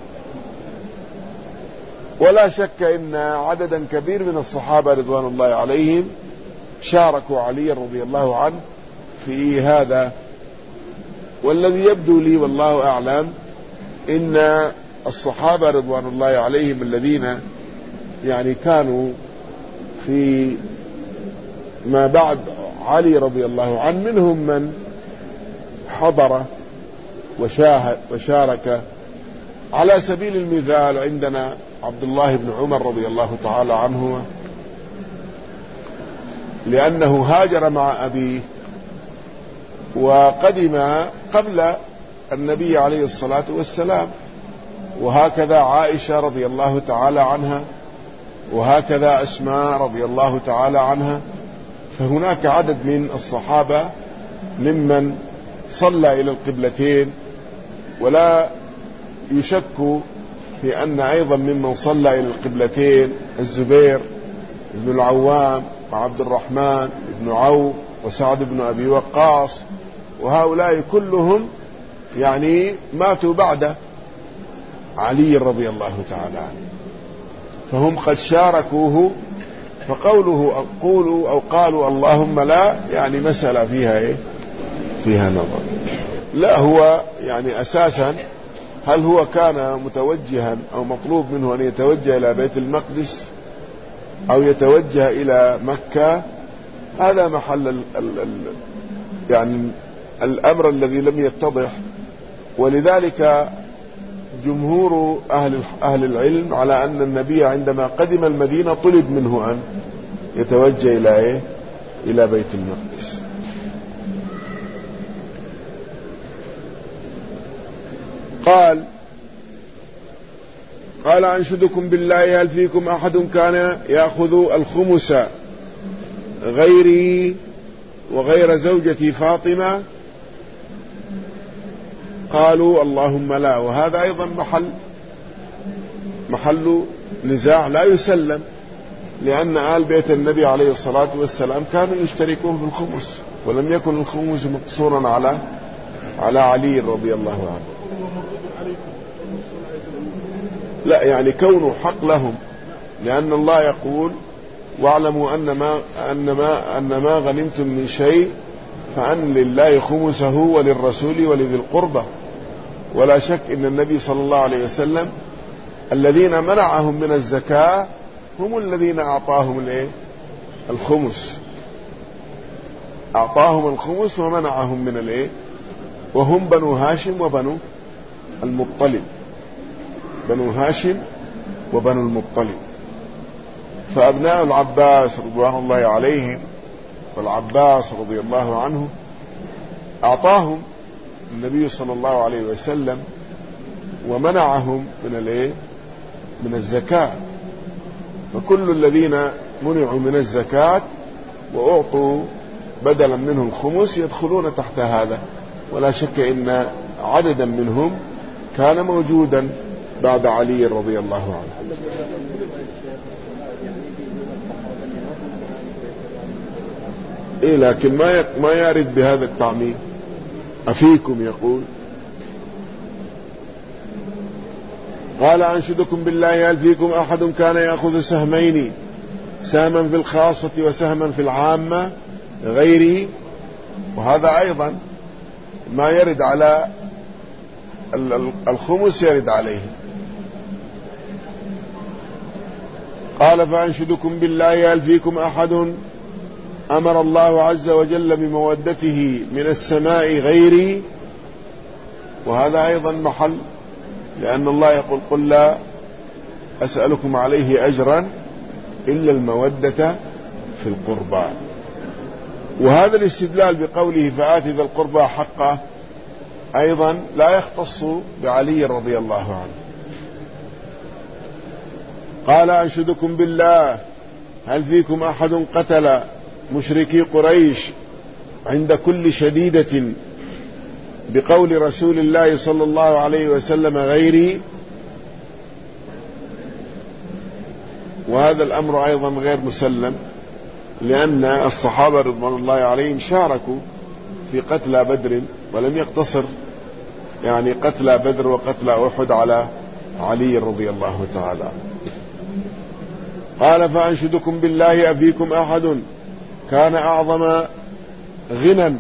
ولا شك أن عددا كبير من الصحابة رضوان الله عليهم شاركوا علي رضي الله عنه في هذا. والذي يبدو لي والله أعلم إن الصحابة رضوان الله عليهم الذين يعني كانوا في ما بعد علي رضي الله عنه منهم من حضر وشارك. على سبيل المثال عندنا عبد الله بن عمر رضي الله تعالى عنه، لأنه هاجر مع أبيه وقدم قبل النبي عليه الصلاة والسلام، وهكذا عائشة رضي الله تعالى عنها، وهكذا أسماء رضي الله تعالى عنها. فهناك عدد من الصحابة ممن صلى إلى القبلتين، ولا يشك في أن أيضا ممن صلى إلى القبلتين الزبير بن العوام وعبد الرحمن بن عوف وسعد بن أبي وقاص، وهؤلاء كلهم يعني ماتوا بعد علي رضي الله تعالى عنه، فهم قد شاركوه. فقوله قولوا أو قالوا اللهم لا يعني مسألة فيها إيه؟ فيها نظر. لا، هو يعني أساسا هل هو كان متوجها أو مطلوب منه أن يتوجه إلى بيت المقدس أو يتوجه إلى مكة؟ هذا محل يعني الأمر الذي لم يتضح. ولذلك جمهور أهل العلم على أن النبي عندما قدم المدينة طلب منه أن يتوجه إلى إيه؟ إلى بيت المقدس. قال أنشدكم بالله هل فيكم أحد كان يأخذ الخمس غيري وغير زوجتي فاطمة؟ قالوا اللهم لا. وهذا أيضا محل نزاع لا يسلم، لأن آل بيت النبي عليه الصلاة والسلام كانوا يشتركون في الخمس، ولم يكن الخمس مقصورا على علي رضي الله عنه. لا، يعني كونه حق لهم، لأن الله يقول واعلموا أن ما غنمتم من شيء فأن لله خمسه وللرسول ولذي القربى. ولا شك أن النبي صلى الله عليه وسلم الذين منعهم من الزكاة هم الذين أعطاهم الخمس، أعطاهم الخمس ومنعهم من وهم بنو هاشم وبنو المطلب، بنو هاشم وبنو المطلب. فأبناء العباس رضوان الله عليهم والعباس رضي الله عنه أعطاهم النبي صلى الله عليه وسلم ومنعهم من الزكاة. فكل الذين منعوا من الزكاة وأعطوا بدلا منه الخمس يدخلون تحت هذا. ولا شك إن عددا منهم كان موجودا بعد علي رضي الله عنه. لكن ما يرد بهذا التعميم. أفيكم يقول. قال أنشدكم بالله هل فيكم أحد كان يأخذ سهمين، سهما في الخاصة وسهما في العامة غيري؟ وهذا أيضا ما يرد على الخمس يرد عليه. قال فأنشدكم بالله هل فيكم أحد أمر الله عز وجل بمودته من السماء غيري؟ وهذا أيضا محل، لأن الله يقول قل لا أسألكم عليه أجرا إلا المودة في القربى. وهذا الاستدلال بقوله فآت ذا القربى حقه أيضا لا يختص بعلي رضي الله عنه. قال أنشدكم بالله هل فيكم أحد قتل مشركي قريش عند كل شديدة بقول رسول الله صلى الله عليه وسلم غيري؟ وهذا الأمر أيضا غير مسلم، لأن الصحابة رضوان الله عليهم شاركوا في قتلى بدر، ولم يقتصر يعني قتلى بدر وقتلى أحد على علي رضي الله تعالى. قال فأنشدكم بالله أفيكم أحد كان أعظم غنى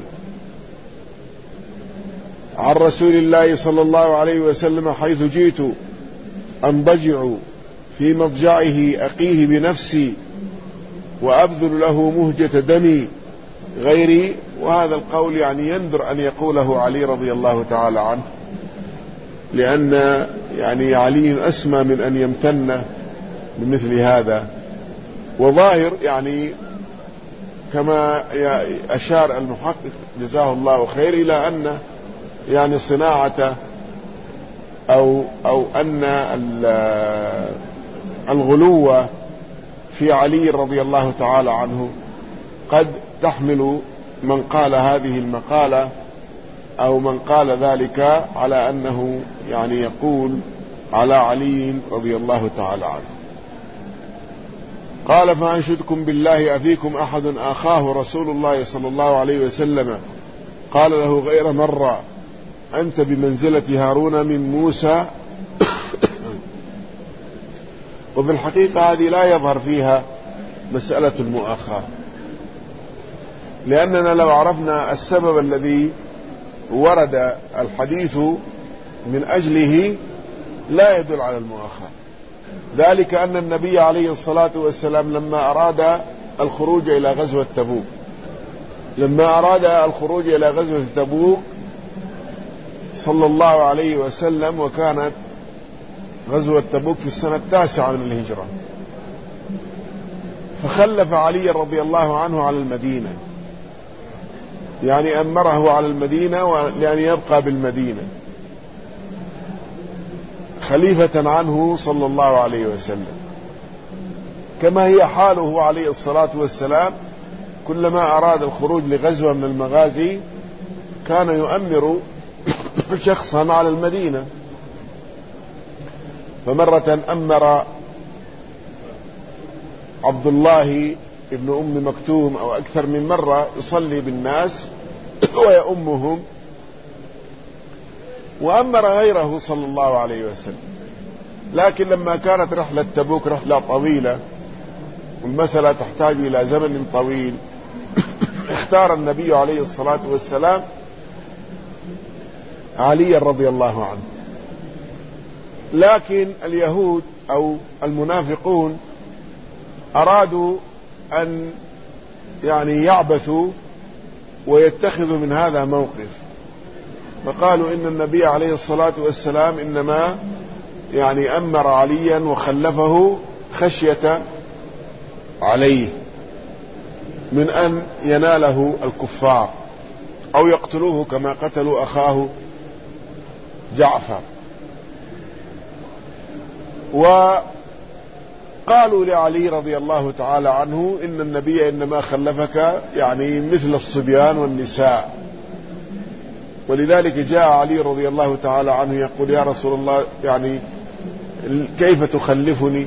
عن رسول الله صلى الله عليه وسلم حيث جئت أنضجع في مضجعه أقيه بنفسي وأبذل له مهجة دمي غيري؟ وهذا القول يعني يندر أن يقوله علي رضي الله تعالى عنه، لأن يعني علي أسمى من أن يمتن بمثل هذا. وظاهر يعني كما أشار المحقق جزاه الله خير إلى أن يعني صناعة أو أن الغلو في علي رضي الله تعالى عنه قد تحمل من قال هذه المقالة أو من قال ذلك على أنه يعني يقول على علي رضي الله تعالى عنه. قال فأنشدكم بالله أفيكم أحد آخاه رسول الله صلى الله عليه وسلم قال له غير مرة أنت بمنزلة هارون من موسى. وفي الحقيقة هذه لا يظهر فيها مسألة المؤاخاة، لأننا لو عرفنا السبب الذي ورد الحديث من أجله لا يدل على المؤاخاة، ذلك أن النبي عليه الصلاة والسلام لما أراد الخروج إلى غزوة تبوك صلى الله عليه وسلم، وكانت غزوة تبوك في السنة 9 من الهجرة، فخلف علي رضي الله عنه على المدينة، يعني أمره على المدينة لأن يبقى بالمدينة خليفة عنه صلى الله عليه وسلم، كما هي حاله عليه الصلاة والسلام. كلما أراد الخروج لغزوة من المغازي كان يؤمر شخصا على المدينة. فمرة أمر عبد الله ابن أم مكتوم أو أكثر من مرة يصلي بالناس ويؤمهم، وأمر غيره صلى الله عليه وسلم. لكن لما كانت رحلة تبوك رحلة طويلة والمسألة تحتاج إلى زمن طويل، اختار النبي عليه الصلاة والسلام علي رضي الله عنه. لكن اليهود أو المنافقون أرادوا أن يعني يعبثوا ويتخذوا من هذا موقف، فقالوا إن النبي عليه الصلاة والسلام إنما يعني أمر عليا وخلفه خشية عليه من أن يناله الكفار أو يقتلوه كما قتلوا أخاه جعفر. وقالوا لعلي رضي الله تعالى عنه إن النبي إنما خلفك يعني مثل الصبيان والنساء، ولذلك جاء علي رضي الله تعالى عنه يقول يا رسول الله يعني كيف تخلفني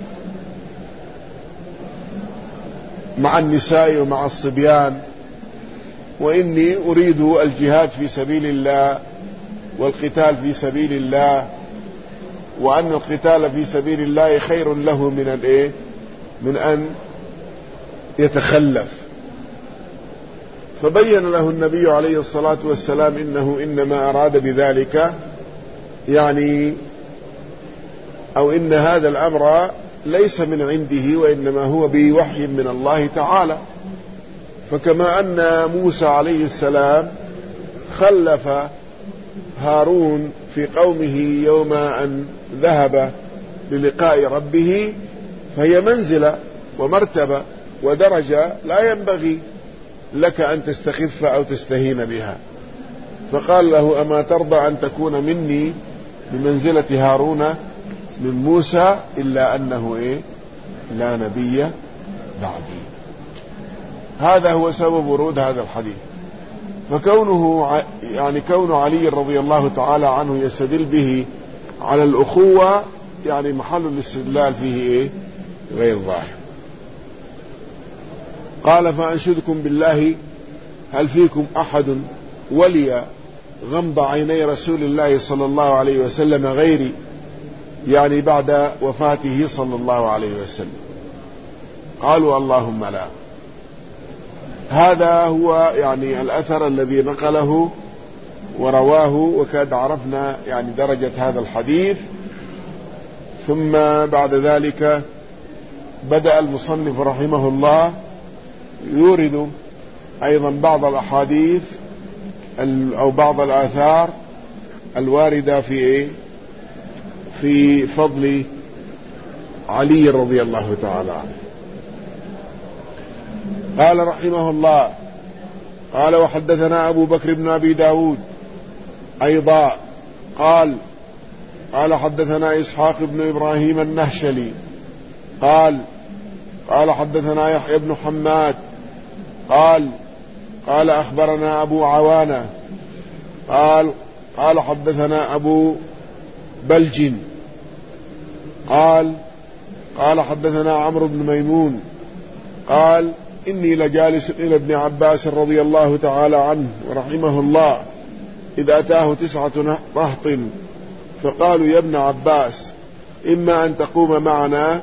مع النساء ومع الصبيان، وإني أريد الجهاد في سبيل الله والقتال في سبيل الله، وأن القتال في سبيل الله خير له من أن يتخلف. فبين له النبي عليه الصلاة والسلام إنه إنما أراد بذلك يعني أو إن هذا الأمر ليس من عنده وإنما هو بوحي من الله تعالى. فكما أن موسى عليه السلام خلف هارون في قومه يوم أن ذهب للقاء ربه، فهي منزلة ومرتبة ودرجة لا ينبغي لك أن تستخف أو تستهين بها. فقال له أما ترضى أن تكون مني بمنزلة هارون من موسى إلا أنه لا نبي بعدي. هذا هو سبب ورود هذا الحديث. فكونه يعني كون علي رضي الله تعالى عنه يستدل به على الأخوة يعني محل الاستدلال فيه غير ظاهر. قال فأنشدكم بالله هل فيكم أحد ولي غمض عيني رسول الله صلى الله عليه وسلم غيري، يعني بعد وفاته صلى الله عليه وسلم؟ قالوا اللهم لا. هذا هو يعني الأثر الذي نقله ورواه، وكاد عرفنا يعني درجة هذا الحديث. ثم بعد ذلك بدأ المصنف رحمه الله يورد أيضا بعض الأحاديث أو بعض الآثار الواردة في فضل علي رضي الله تعالى عنه. قال رحمه الله قال وحدثنا أبو بكر بن أبي داود أيضا قال حدثنا إسحاق بن إبراهيم النهشلي قال حدثنا يحيى بن حماد قال أخبرنا أبو عوانة قال حدثنا أبو بلج قال حدثنا عمرو بن ميمون قال إني لجالس إلى ابن عباس رضي الله تعالى عنه ورحمه الله إذ أتاه 9 رهط فقالوا يا ابن عباس إما أن تقوم معنا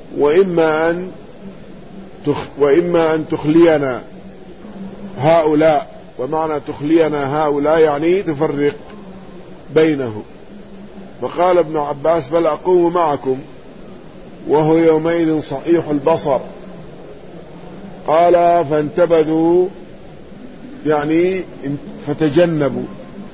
وإما أن تخلينا هؤلاء. ومعنى تخلينا هؤلاء يعني تفرق بينه. فقال ابن عباس بل أقوم معكم وهو يومئذ صحيح البصر. قال فانتبذوا يعني فتجنبوا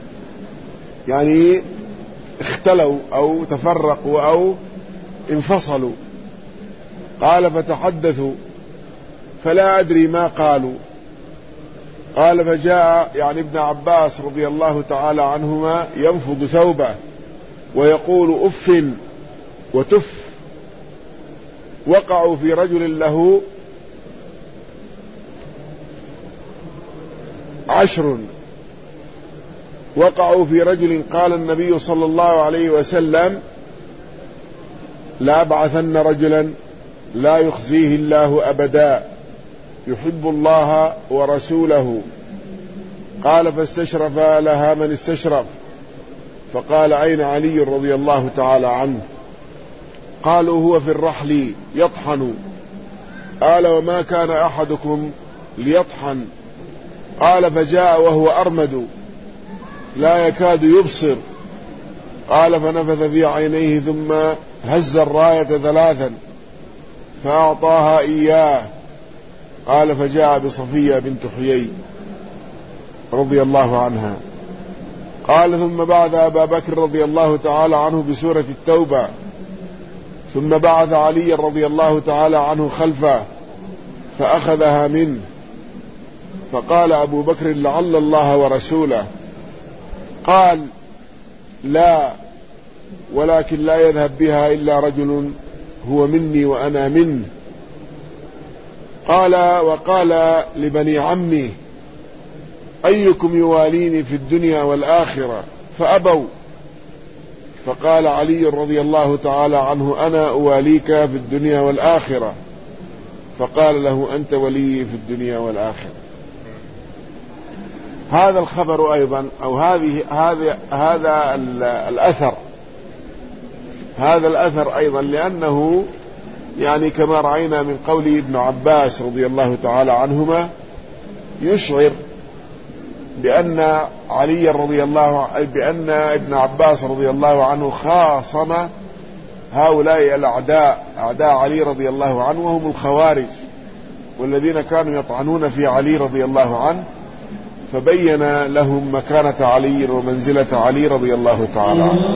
يعني اختلوا أو تفرقوا أو انفصلوا. قال فتحدثوا فلا أدري ما قالوا. قال فجاء يعني ابن عباس رضي الله تعالى عنهما ينفض ثوبه ويقول أف وتف. وقعوا في رجل له 10. وقعوا في رجل قال النبي صلى الله عليه وسلم لا أبعثن رجلا لا يخزيه الله أبدا يحب الله ورسوله. قال فاستشرف لها من استشرف فقال أين علي رضي الله تعالى عنه؟ قالوا هو في الرحل يطحن. قال وما كان أحدكم ليطحن؟ قال فجاء وهو أرمد لا يكاد يبصر. قال فنفث في عينيه ثم هز الراية 3 فأعطاها إياه. قال فجاء بصفية بنت حيي رضي الله عنها. قال ثم بعث أبا بكر رضي الله تعالى عنه بسورة التوبة ثم بعث علي رضي الله تعالى عنه خلفه فأخذها منه. فقال أبو بكر لعل الله ورسوله. قال لا ولكن لا يذهب بها إلا رجل هو مني وأنا منه. وقال لبني عمي أيكم يواليني في الدنيا والآخرة؟ فأبوا. فقال علي رضي الله تعالى عنه أنا أواليك في الدنيا والآخرة. فقال له أنت ولي في الدنيا والآخرة. هذا الخبر أيضا أو هذا الأثر أيضا لأنه يعني كما رأينا من قول ابن عباس رضي الله تعالى عنهما يشعر بأن ابن عباس رضي الله عنه خاصم هؤلاء الأعداء أعداء علي رضي الله عنه وهم الخوارج والذين كانوا يطعنون في علي رضي الله عنه. فبين لهم مكانة علي ومنزلة علي رضي الله تعالى عنه.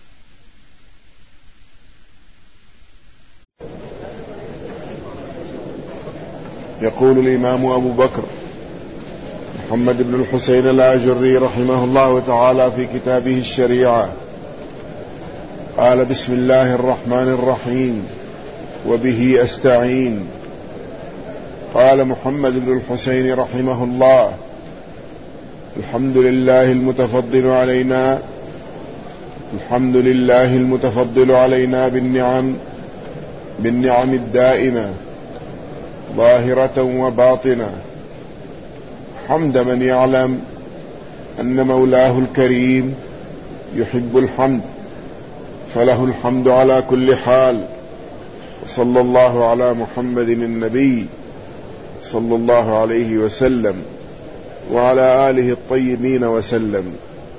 يقول الإمام أبو بكر محمد بن الحسين الآجري رحمه الله تعالى في كتابه الشريعة قال بسم الله الرحمن الرحيم وبه أستعين. قال محمد بن الحسين رحمه الله الحمد لله المتفضل علينا بالنعم الدائمة ظاهرة وباطنة حمد من يعلم أن مولاه الكريم يحب الحمد فله الحمد على كل حال. وصلى الله على محمد النبي صلى الله عليه وسلم وعلى آله الطيبين وسلم.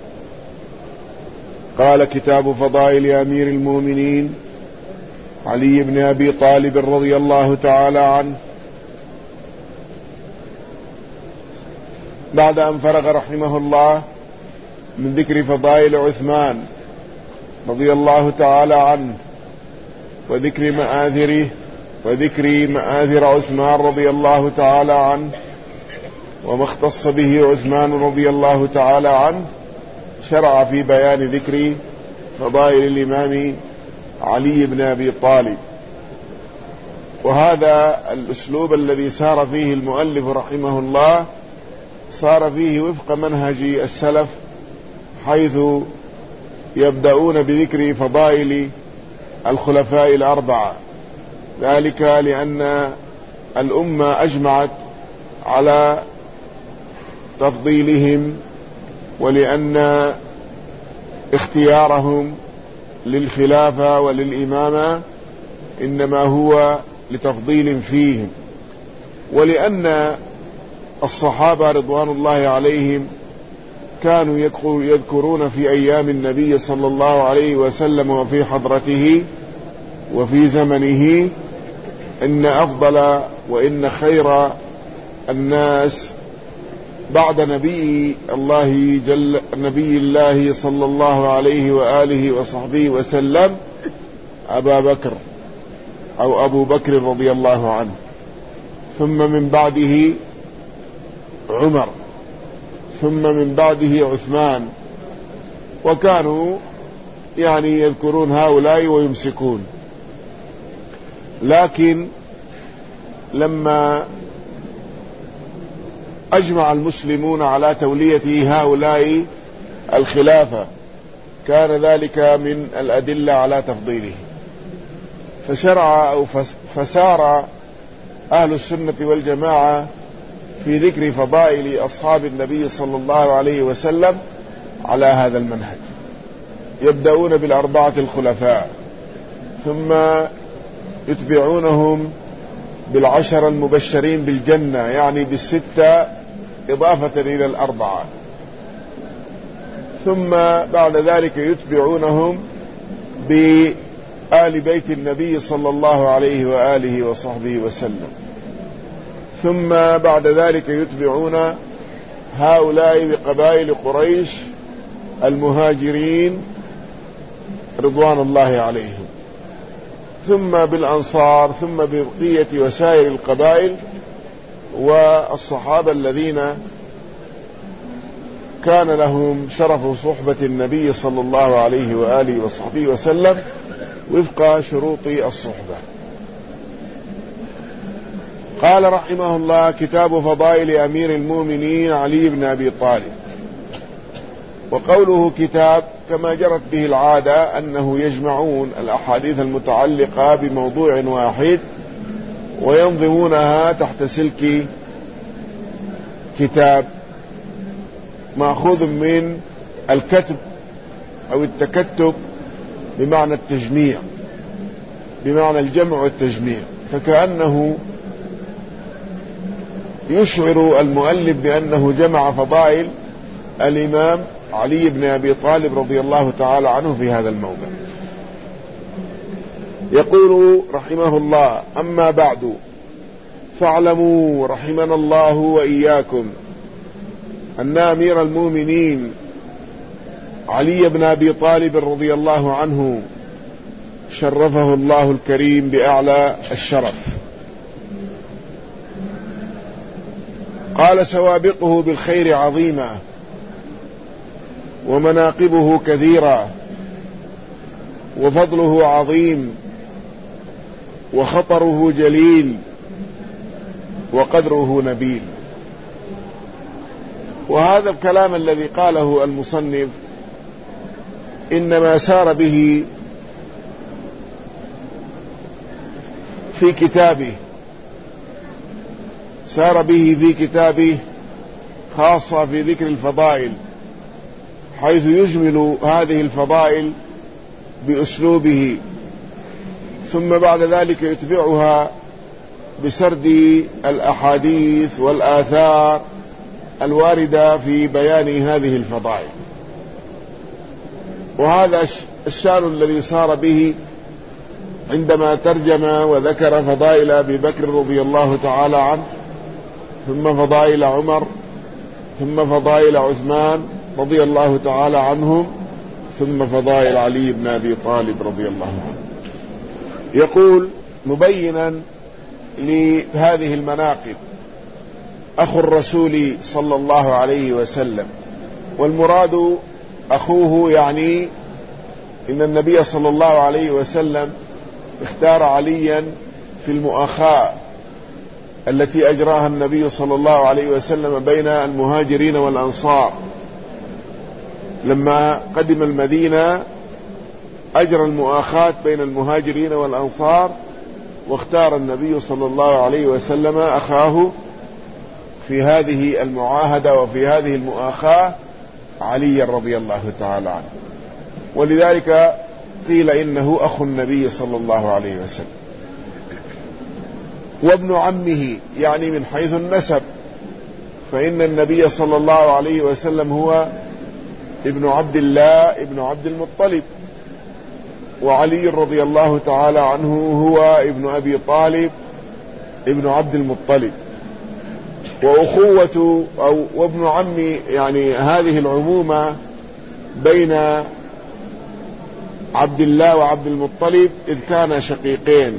قال كتاب فضائل أمير المؤمنين علي بن أبي طالب رضي الله تعالى عنه. بعد أن فرغ رحمه الله من ذكر فضائل عثمان رضي الله تعالى عنه وذكر مآثر عثمان رضي الله تعالى عنه وما اختص به عثمان رضي الله تعالى عنه، شرع في بيان ذكر فضائل الإمام علي بن أبي طالب. وهذا الأسلوب الذي سار فيه المؤلف رحمه الله صار فيه وفق منهج السلف حيث يبدأون بذكر فضائل الخلفاء الأربعة، ذلك لأن الأمة أجمعت على تفضيلهم، ولأن اختيارهم للخلافة وللإمامة إنما هو لتفضيل فيهم، ولأن الصحابة رضوان الله عليهم كانوا يذكرون في أيام النبي صلى الله عليه وسلم وفي حضرته وفي زمنه إن أفضل وإن خير الناس بعد نبي الله صلى الله عليه وآله وصحبه وسلم أبا بكر أو أبو بكر رضي الله عنه، ثم من بعده عمر، ثم من بعده عثمان، وكانوا يعني يذكرون هؤلاء ويمسكون. لكن لما أجمع المسلمون على تولية هؤلاء الخلافة كان ذلك من الأدلة على تفضيله، فشرع أو فسار أهل السنة والجماعة في ذكر فضائل أصحاب النبي صلى الله عليه وسلم على هذا المنهج، يبدأون بالأربعة الخلفاء، ثم يتبعونهم بالعشر المبشرين بالجنة، يعني بالستة إضافة إلى الأربعة، ثم بعد ذلك يتبعونهم بآل بيت النبي صلى الله عليه وآله وصحبه وسلم، ثم بعد ذلك يتبعون هؤلاء بقبائل قريش المهاجرين رضوان الله عليهم، ثم بالأنصار، ثم ببقية وسائر القبائل والصحابة الذين كان لهم شرف صحبة النبي صلى الله عليه وآله وصحبه وسلم وفق شروط الصحبة. قال رحمه الله: كتاب فضائل أمير المؤمنين علي بن أبي طالب. وقوله كتاب كما جرت به العادة أنه يجمعون الأحاديث المتعلقة بموضوع واحد وينظمونها تحت سلك كتاب، مأخوذ من الكتب أو التكتب بمعنى التجميع، بمعنى الجمع والتجميع، فكأنه يشعر المؤلف بأنه جمع فضائل الإمام علي بن أبي طالب رضي الله تعالى عنه في هذا الموضع. يقول رحمه الله: أما بعد، فاعلموا رحمنا الله وإياكم أن أمير المؤمنين علي بن أبي طالب رضي الله عنه شرفه الله الكريم بأعلى الشرف. قال: سوابقه بالخير عظيمة، ومناقبه كثيرة، وفضله عظيم، وخطره جليل، وقدره نبيل. وهذا الكلام الذي قاله المصنف إنما سار به في كتابه، سار به في كتابه خاصة في ذكر الفضائل، حيث يجمل هذه الفضائل بأسلوبه، ثم بعد ذلك يتبعها بسرد الأحاديث والآثار الواردة في بيان هذه الفضائل. وهذا الشأن الذي صار به عندما ترجم وذكر فضائل أبي بكر رضي الله تعالى عنه، ثم فضائل عمر، ثم فضائل عثمان رضي الله تعالى عنهم، ثم فضائل علي بن أبي طالب رضي الله عنه. يقول مبينا لهذه المناقب: أخو الرسول صلى الله عليه وسلم. والمراد أخوه يعني إن النبي صلى الله عليه وسلم اختار عليا في المؤاخاة التي أجراها النبي صلى الله عليه وسلم بين المهاجرين والأنصار، لما قدم المدينة أجرى المؤاخاة بين المهاجرين والأنصار، واختار النبي صلى الله عليه وسلم أخاه في هذه المعاهدة وفي هذه المؤاخاة علي رضي الله تعالى عنه، ولذلك قيل إنه أخو النبي صلى الله عليه وسلم. وابن عمه يعني من حيث النسب، فإن النبي صلى الله عليه وسلم هو ابن عبد الله ابن عبد المطلب، وعلي رضي الله تعالى عنه هو ابن أبي طالب ابن عبد المطلب. وأخوة وابن عمي يعني هذه العمومة بين عبد الله وعبد المطلب إذ كانا شقيقين،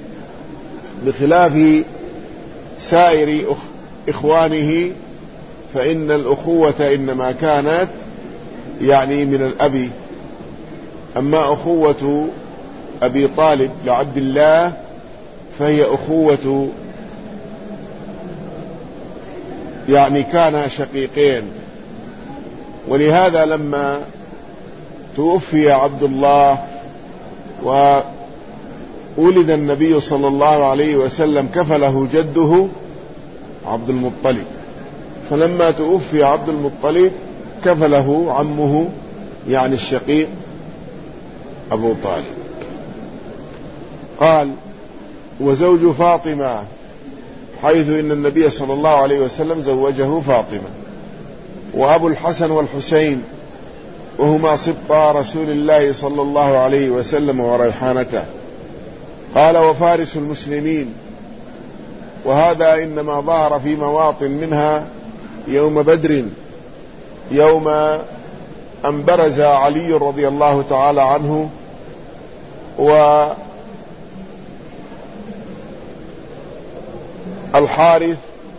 بخلاف سائر إخوانه فإن الأخوة إنما كانت يعني من الأب. أما أخوة أبي طالب لعبد الله فهي أخوة يعني كان شقيقين. ولهذا لما توفي عبد الله وولد النبي صلى الله عليه وسلم كفله جده عبد المطلب، فلما توفي عبد المطلب كفله عمه يعني الشقيق أبو طالب. قال: وزوج فاطمة، حيث إن النبي صلى الله عليه وسلم زوجه فاطمة. وأبو الحسن والحسين وهما سبطا رسول الله صلى الله عليه وسلم وريحانته. قال: وفارس المسلمين، وهذا إنما ظهر في مواطن منها يوم بدر، يوم أن برز علي رضي الله تعالى عنه والحارث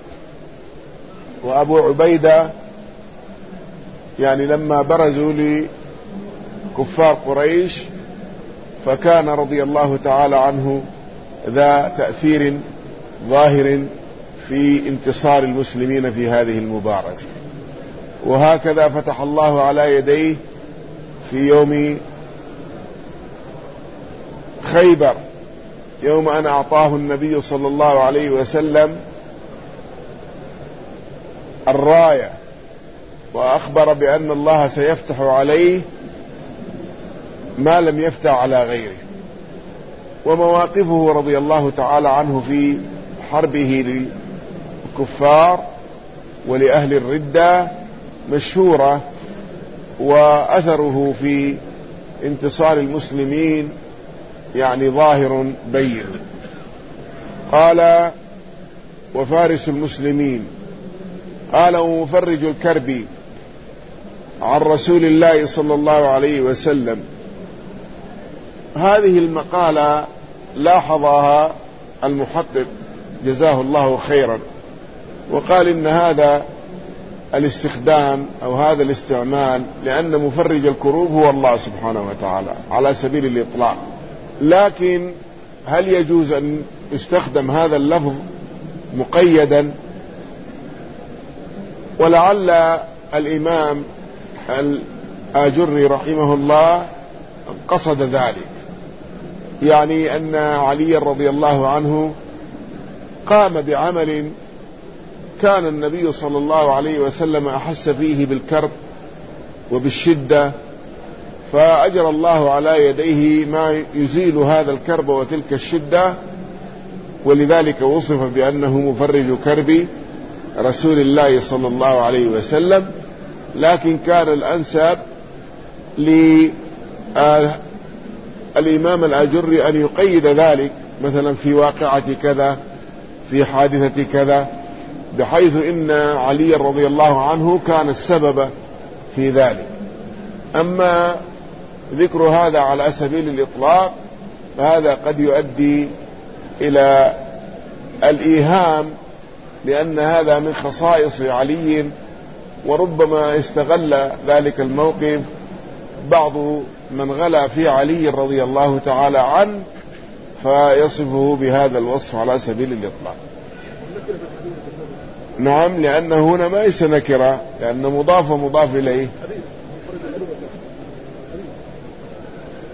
وأبو عبيدة، يعني لما برزوا لكفار قريش، فكان رضي الله تعالى عنه ذا تأثير ظاهر في انتصار المسلمين في هذه المبارزة. وهكذا فتح الله على يديه في يوم خيبر، يوم أن أعطاه النبي صلى الله عليه وسلم الراية، وأخبر بأن الله سيفتح عليه ما لم يفتح على غيره. ومواقفه رضي الله تعالى عنه في حربه للكفار ولأهل الردة مشهورة، وأثره في انتصار المسلمين يعني ظاهر بين. قال: وفارس المسلمين. قال: ومفرج الكرب عن رسول الله صلى الله عليه وسلم. هذه المقالة لاحظها المحقق جزاه الله خيرا، وقال إن هذا الاستخدام أو هذا الاستعمال لأن مفرج الكروب هو الله سبحانه وتعالى على سبيل الإطلاق. لكن هل يجوز أن يستخدم هذا اللفظ مقيدا؟ ولعل الإمام الآجري رحمه الله قصد ذلك، يعني أن علي رضي الله عنه قام بعمل كان النبي صلى الله عليه وسلم أحس فيه بالكرب وبالشدة، فأجرى الله على يديه ما يزيل هذا الكرب وتلك الشدة، ولذلك وصف بأنه مفرج كرب رسول الله صلى الله عليه وسلم. لكن كان الأنسب للإمام الآجري أن يقيد ذلك مثلا في واقعة كذا، في حادثة كذا، بحيث إن علي رضي الله عنه كان السبب في ذلك. أما ذكر هذا على سبيل الإطلاق فهذا قد يؤدي إلى الإيهام، لأن هذا من خصائص علي، وربما استغل ذلك الموقف بعض من غلا في علي رضي الله تعالى عنه فيصفه بهذا الوصف على سبيل الإطلاق. نعم، لأنه هنا ما ليس نكرة، لأن مضاف ومضاف إليه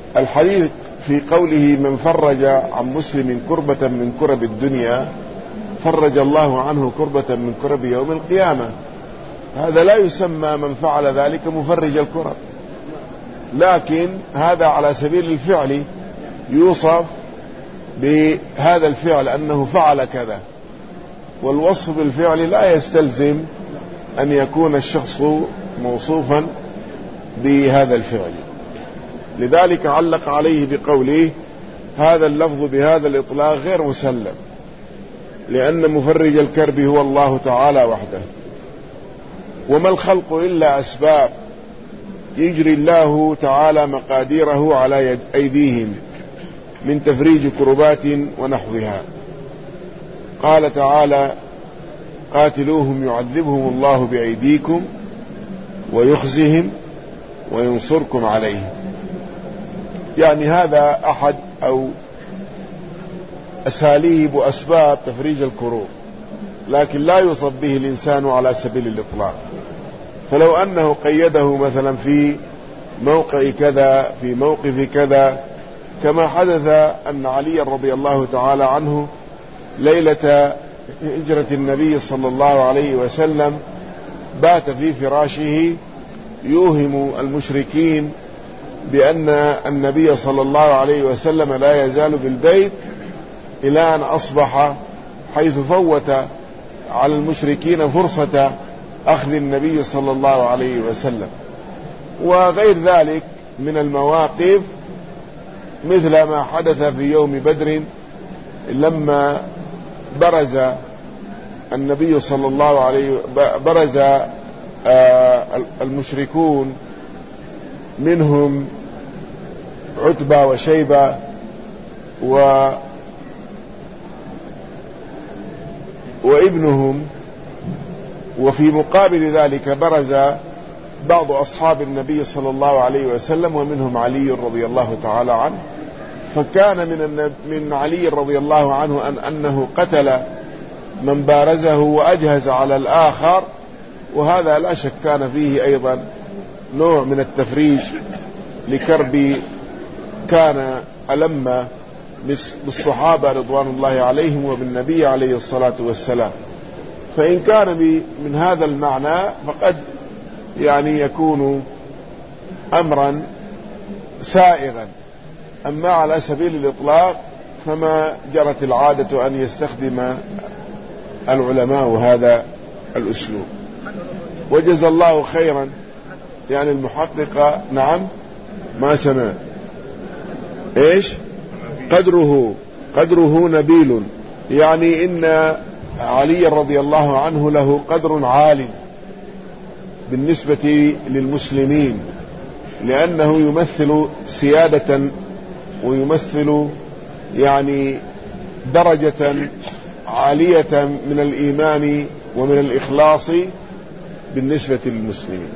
الحديث في قوله من فرج عن مسلم كربة من كرب الدنيا فرج الله عنه كربة من كرب يوم القيامة. هذا لا يسمى من فعل ذلك مفرج الكرب، لكن هذا على سبيل الفعل، يوصف بهذا الفعل أنه فعل كذا، والوصف بالفعل لا يستلزم أن يكون الشخص موصوفا بهذا الفعل. لذلك علق عليه بقوله هذا اللفظ بهذا الإطلاق غير مسلم، لأن مفرج الكرب هو الله تعالى وحده، وما الخلق إلا أسباب يجري الله تعالى مقاديره على أيديهم من تفريج كربات ونحوها. قال تعالى قاتلوهم يعذبهم الله بأيديكم ويخزهم وينصركم عليهم. يعني هذا أحد أو أساليب وأسباب تفريج الكروب، لكن لا يصب به الإنسان على سبيل الإطلاق. فلو أنه قيده مثلا في موقع كذا في موقف كذا، كما حدث أن علي رضي الله تعالى عنه ليلة هجرة النبي صلى الله عليه وسلم بات في فراشه يوهم المشركين بأن النبي صلى الله عليه وسلم لا يزال بالبيت إلى أن أصبح، حيث فوت على المشركين فرصة أخذ النبي صلى الله عليه وسلم. وغير ذلك من المواقف مثل ما حدث في يوم بدر لما برز النبي صلى الله عليه برز المشركون منهم عتبة وشيبة وابنهم، وفي مقابل ذلك برز بعض أصحاب النبي صلى الله عليه وسلم ومنهم علي رضي الله تعالى عنه. فكان من علي رضي الله عنه أنه قتل من بارزه وأجهز على الآخر، وهذا لا شك كان فيه أيضا نوع من التفريج لكرب كان ألم بالصحابة رضوان الله عليهم وبالنبي عليه الصلاة والسلام. فإن كان من هذا المعنى فقد يعني يكون أمرا سائغا. أما على سبيل الإطلاق فما جرت العادة أن يستخدم العلماء هذا الأسلوب. وجزى الله خيرا يعني المحقق. نعم ما سمع ايش قدره نبيل، يعني إن علي رضي الله عنه له قدر عال بالنسبة للمسلمين، لأنه يمثل سيادة ويمثل يعني درجة عالية من الإيمان ومن الإخلاص بالنسبة للمسلمين.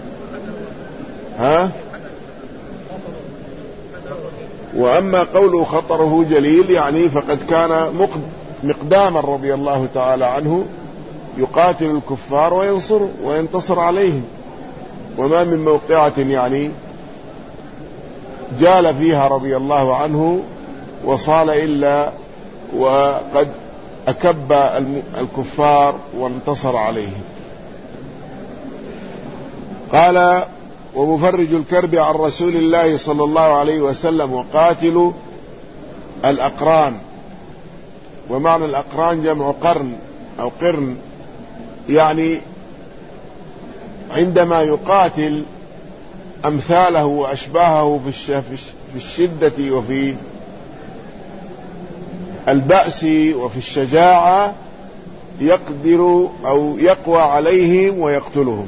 وأما قوله خطره جليل يعني فقد كان مقداما رضي الله تعالى عنه يقاتل الكفار وينتصر عليهم، وما من موقعة يعني جال فيها رضي الله عنه وصال إلا وقد أكب الكفار وانتصر عليهم. قال ومفرج الكرب عن رسول الله صلى الله عليه وسلم وقاتل الأقران. ومعنى الأقران جمع قرن أو قرن، يعني عندما يقاتل أمثاله وأشباهه في الشدة وفي البأس وفي الشجاعة يقدر أو يقوى عليهم ويقتلهم،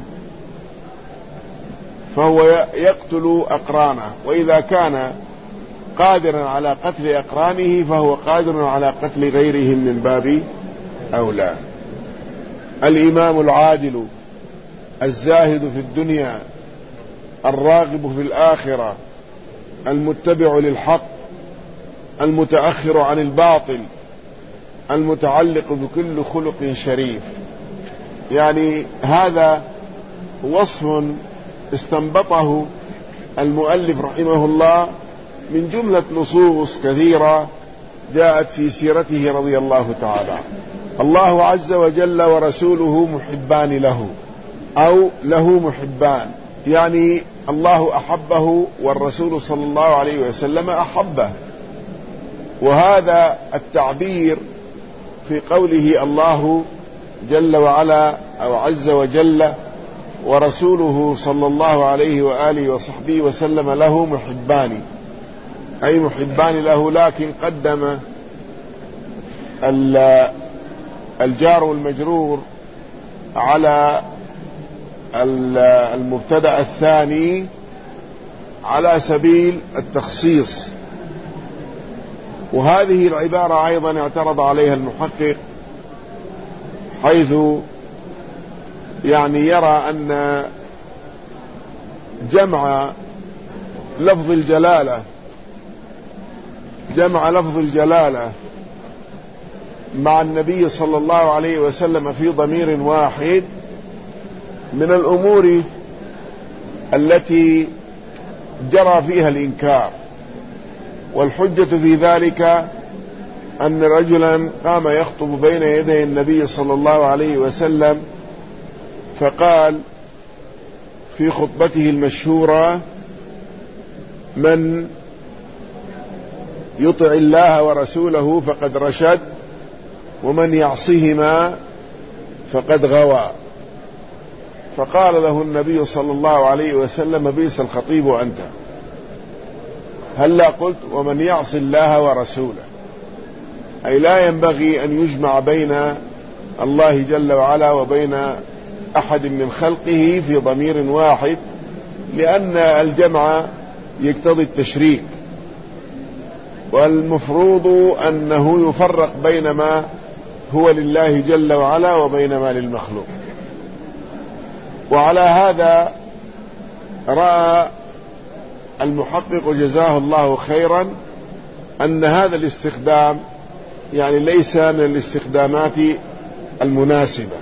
فهو يقتل أقرانه. وإذا كان قادرا على قتل أقرانه فهو قادر على قتل غيرهم من باب أولى. الإمام العادل الزاهد في الدنيا الراغب في الآخرة المتبع للحق المتأخر عن الباطل المتعلق بكل خلق شريف. يعني هذا وصف استنبطه المؤلف رحمه الله من جملة نصوص كثيرة جاءت في سيرته رضي الله تعالى عنه. الله عز وجل ورسوله محبان له، أو له محبان، يعني الله أحبه والرسول صلى الله عليه وسلم أحبه. وهذا التعبير في قوله الله جل وعلا أو عز وجل ورسوله صلى الله عليه وآله وصحبه وسلم له محبان، أي محبان له، لكن قدم الجار والمجرور على المبتدأ الثاني على سبيل التخصيص. وهذه العبارة أيضا اعترض عليها المحقق، حيث يعني يرى أن جمع لفظ الجلالة مع النبي صلى الله عليه وسلم في ضمير واحد من الأمور التي جرى فيها الإنكار. والحجة في ذلك أن رجلا قام يخطب بين يدي النبي صلى الله عليه وسلم، فقال في خطبته المشهورة: من يطع الله ورسوله فقد رشد، ومن يعصهما فقد غوى. فقال له النبي صلى الله عليه وسلم: بئس الخطيب أنت، هلا قلت ومن يعص الله ورسوله، أي لا ينبغي أن يجمع بين الله جل وعلا وبين أحد من خلقه في ضمير واحد، لأن الجمع يقتضي التشريك، والمفروض أنه يفرق بين ما هو لله جل وعلا وبين ما للمخلوق. وعلى هذا رأى المحقق جزاه الله خيرا أن هذا الاستخدام يعني ليس من الاستخدامات المناسبة،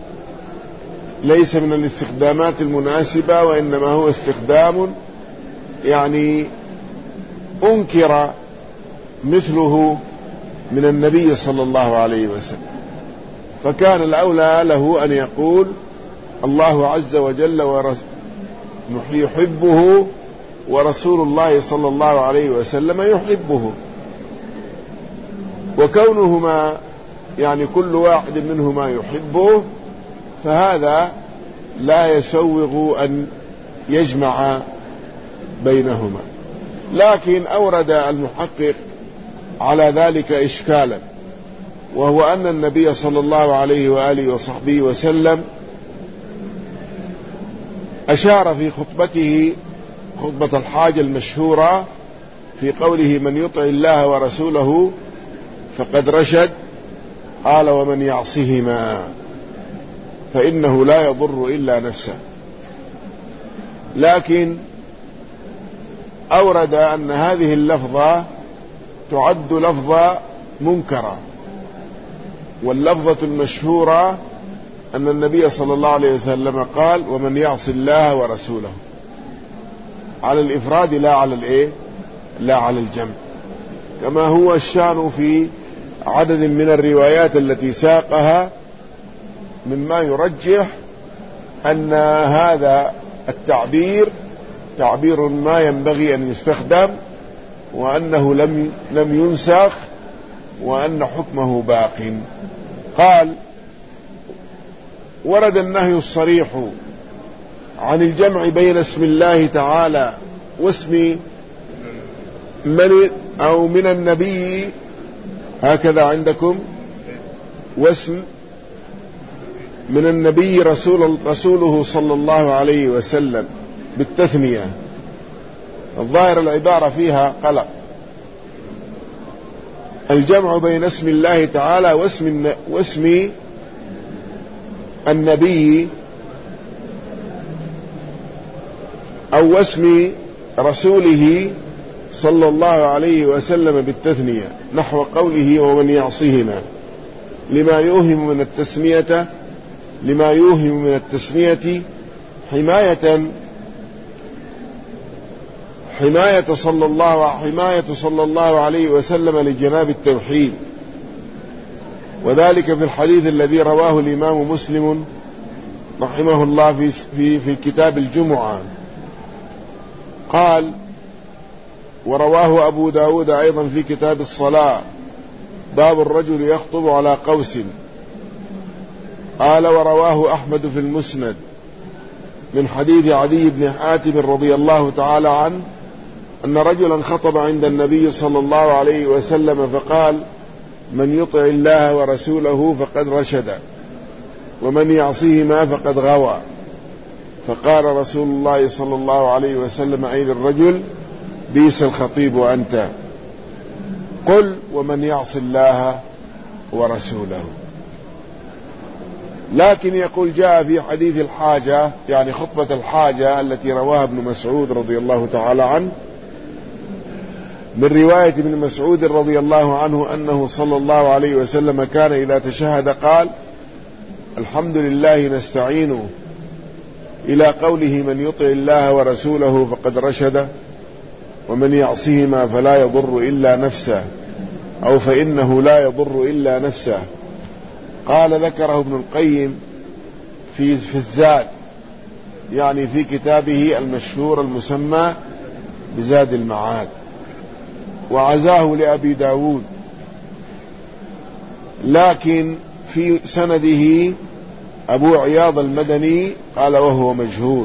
وإنما هو استخدام يعني أنكر مثله من النبي صلى الله عليه وسلم. فكان الأولى له أن يقول: الله عز وجل يحبه ورسول الله صلى الله عليه وسلم يحبه. وكونهما يعني كل واحد منهما يحبه، فهذا لا يسوغ أن يجمع بينهما. لكن أورد المحقق على ذلك إشكالا، وهو أن النبي صلى الله عليه وآله وصحبه وسلم أشار في خطبته خطبة الحاجة المشهورة في قوله: من يطع الله ورسوله فقد رشد، قال: ومن يعصهما فإنه لا يضر إلا نفسه. لكن أورد أن هذه اللفظة تعد لفظة منكرة، واللفظة المشهورة أن النبي صلى الله عليه وسلم قال: ومن يعص الله ورسوله، على الإفراد لا على الجمع، كما هو الشان في عدد من الروايات التي ساقها، مما يرجح أن هذا التعبير تعبير ما ينبغي أن يستخدم، وأنه لم ينسخ، وأن حكمه باق. قال: ورد النهي الصريح عن الجمع بين اسم الله تعالى واسم من أو من النبي، هكذا عندكم، واسم من النبي رسوله صلى الله عليه وسلم بالتثنية. الظاهر العبارة فيها قلق. الجمع بين اسم الله تعالى واسم النبي أو واسم رسوله صلى الله عليه وسلم بالتثنية، نحو قوله: ومن يعصهما، لما يوهم من التسمية حماية صلى الله عليه وسلم لجناب التوحيد، وذلك في الحديث الذي رواه الإمام مسلم رحمه الله في كتاب الجمعة. قال: ورواه أبو داود أيضا في كتاب الصلاة باب الرجل يخطب على قوس. قال: ورواه أحمد في المسند من حديث عدي بن حاتم رضي الله تعالى عنه أن رجلا خطب عند النبي صلى الله عليه وسلم فقال: من يطع الله ورسوله فقد رشد، ومن يعصيهما فقد غوى. فقال رسول الله صلى الله عليه وسلم: أين الرجل؟ بئس الخطيب أنت. قل: ومن يعص الله ورسوله. لكن يقول جاء في حديث الحاجة، يعني خطبة الحاجة التي رواها ابن مسعود رضي الله تعالى عنه، من رواية ابن مسعود رضي الله عنه أنه صلى الله عليه وسلم كان إذا تشهد قال: الحمد لله نستعينه، إلى قوله: من يطع الله ورسوله فقد رشد، ومن يعصهما فلا يضر إلا نفسه، أو فإنه لا يضر إلا نفسه. قال: ذكره ابن القيم في الزاد، يعني في كتابه المشهور المسمى بزاد المعاد، وعزاه لأبي داود، لكن في سنده أبو عياض المدني قال وهو مجهول.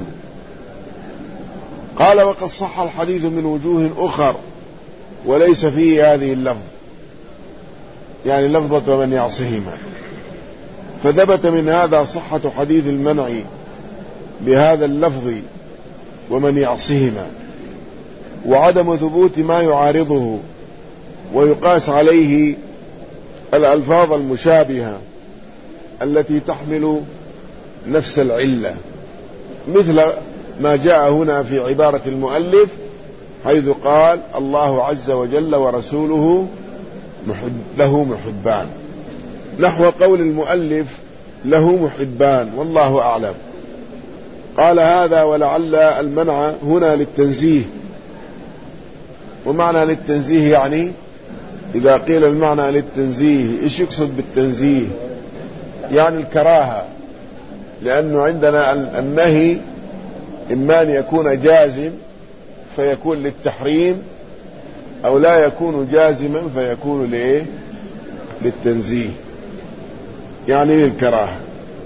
قال: وقد صح الحديث من وجوه أخر وليس فيه هذه اللفظ، يعني لفظة ومن يعصهما، فثبت من هذا صحة حديث المنع بهذا اللفظ ومن يعصهما، وعدم ثبوت ما يعارضه، ويقاس عليه الألفاظ المشابهة التي تحمل نفس العلة، مثل ما جاء هنا في عبارة المؤلف حيث قال: الله عز وجل ورسوله له محبان، نحو قول المؤلف له محبان، والله أعلم. قال: هذا ولعل المنع هنا للتنزيه. ومعنى للتنزيه يعني إذا قيل المعنى للتنزيه إيش يقصد بالتنزيه؟ يعني الكراهة، لأنه عندنا النهي إما أن يكون جازم فيكون للتحريم، أو لا يكون جازما فيكون للتنزيه، يعني للكراهة.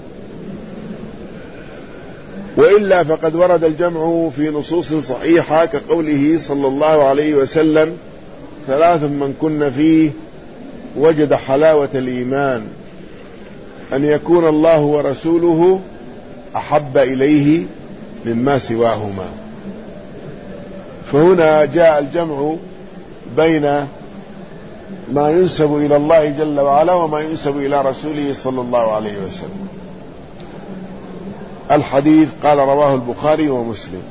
وإلا فقد ورد الجمع في نصوص صحيحة كقوله صلى الله عليه وسلم: ثلاث من كن فيه وجد حلاوة الإيمان، أن يكون الله ورسوله أحب إليه مما سواهما. فهنا جاء الجمع بين ما ينسب إلى الله جل وعلا وما ينسب إلى رسوله صلى الله عليه وسلم. الحديث قال رواه البخاري ومسلم.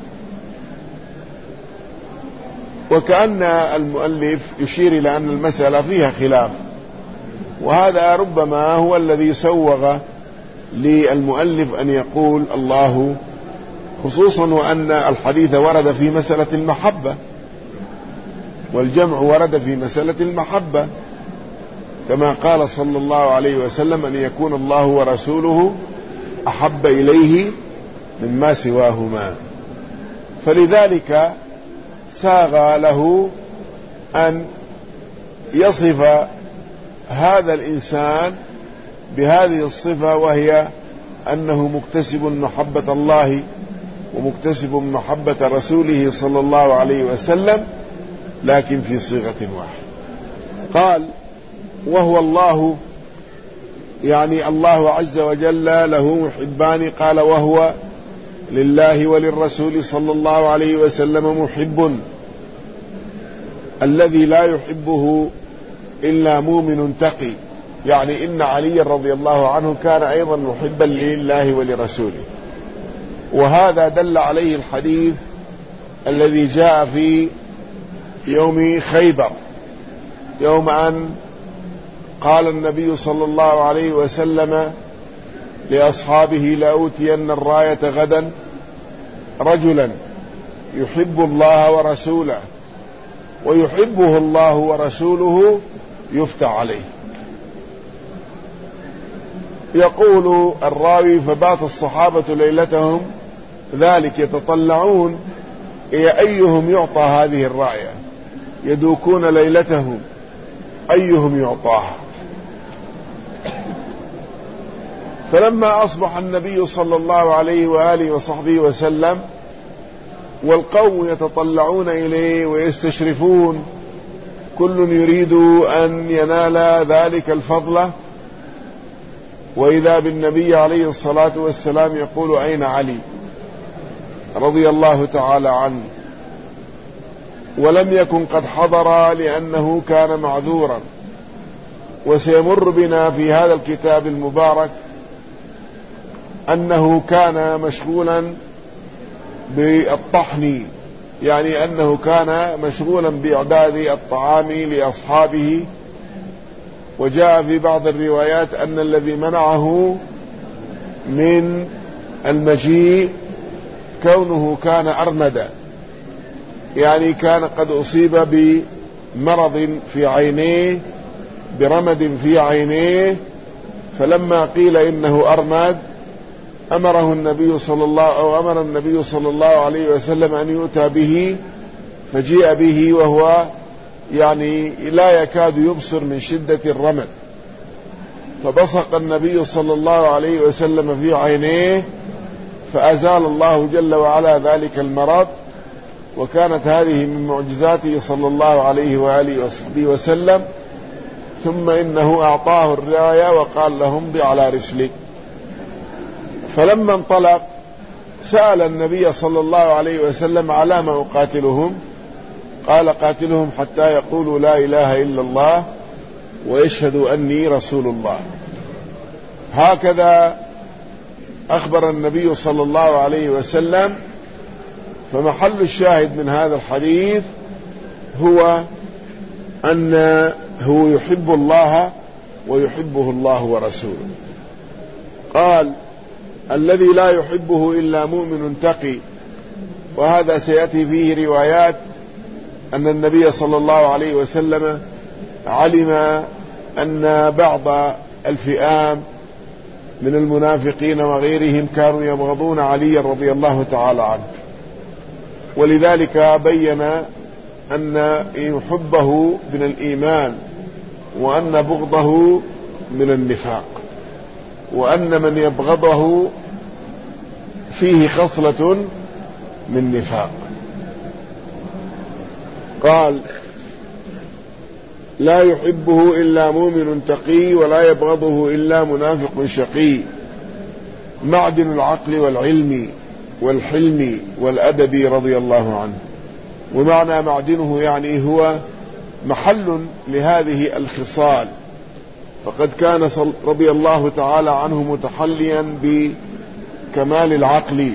وكأن المؤلف يشير إلى أن المسألة فيها خلاف، وهذا ربما هو الذي سوغ للمؤلف أن يقول الله، خصوصا وأن الحديث ورد في مسألة المحبة، والجمع ورد في مسألة المحبة، كما قال صلى الله عليه وسلم: أن يكون الله ورسوله أحب إليه مما سواهما. فلذلك ساغ له أن يصف هذا الإنسان بهذه الصفة، وهي أنه مكتسب محبة الله ومكتسب محبة رسوله صلى الله عليه وسلم، لكن في صيغة واحدة. قال: وهو الله، يعني الله عز وجل له محبان. قال: وهو لله وللرسول صلى الله عليه وسلم محب، الذي لا يحبه إلا مؤمن تقي، يعني إن علي رضي الله عنه كان أيضا محبا لله ولرسوله. وهذا دل عليه الحديث الذي جاء في يوم خيبر، يوم أن قال النبي صلى الله عليه وسلم لأصحابه: لأوتين الراية غدا رجلا يحب الله ورسوله ويحبه الله ورسوله يفتح عليه. يقول الراوي: فبات الصحابة ليلتهم ذلك يتطلعون إلى أيهم يعطى هذه الراية، يدوكون ليلتهم أيهم يعطاها. فلما أصبح النبي صلى الله عليه وآله وصحبه وسلم والقوم يتطلعون إليه ويستشرفون، كل يريد أن ينال ذلك الفضل، وإذا بالنبي عليه الصلاة والسلام يقول: أين علي رضي الله تعالى عنه؟ ولم يكن قد حضر لأنه كان معذورا. وسيمر بنا في هذا الكتاب المبارك أنه كان مشغولا بالطحن، يعني أنه كان مشغولا بإعداد الطعام لأصحابه. وجاء في بعض الروايات أن الذي منعه من المجيء كونه كان أرمدا، يعني كان قد أصيب بمرض في عينيه، برمد في عينيه، فلما قيل إنه أرمد أمر النبي صلى الله عليه وسلم أن يؤتى به، فجيء به وهو يعني لا يكاد يبصر من شدة الرمد، فبصق النبي صلى الله عليه وسلم في عينيه فأزال الله جل وعلا ذلك المرض. وكانت هذه من معجزاته صلى الله عليه وآله وصحبه وسلم. ثم إنه أعطاه الراية وقال لهم: ضع على رسلك. فلما انطلق سأل النبي صلى الله عليه وسلم: على ما أقاتلهم؟ قال: قاتلهم حتى يقولوا لا إله إلا الله ويشهدوا أني رسول الله. هكذا أخبر النبي صلى الله عليه وسلم. فمحل الشاهد من هذا الحديث هو أنه يحب الله ويحبه الله ورسوله. قال: الذي لا يحبه إلا مؤمن تقي. وهذا سيأتي فيه روايات أن النبي صلى الله عليه وسلم علم أن بعض الفئام من المنافقين وغيرهم كانوا يبغضون علي رضي الله تعالى عنه، ولذلك بين أن حبه من الإيمان، وأن بغضه من النفاق، وأن من يبغضه فيه خصلة من نفاق. قال: لا يحبه إلا مؤمن تقي ولا يبغضه إلا منافق شقي، معدن العقل والعلم والحلم والأدب رضي الله عنه. ومعنى معدنه يعني هو محل لهذه الخصال، فقد كان رضي الله تعالى عنه متحليا بكمال العقل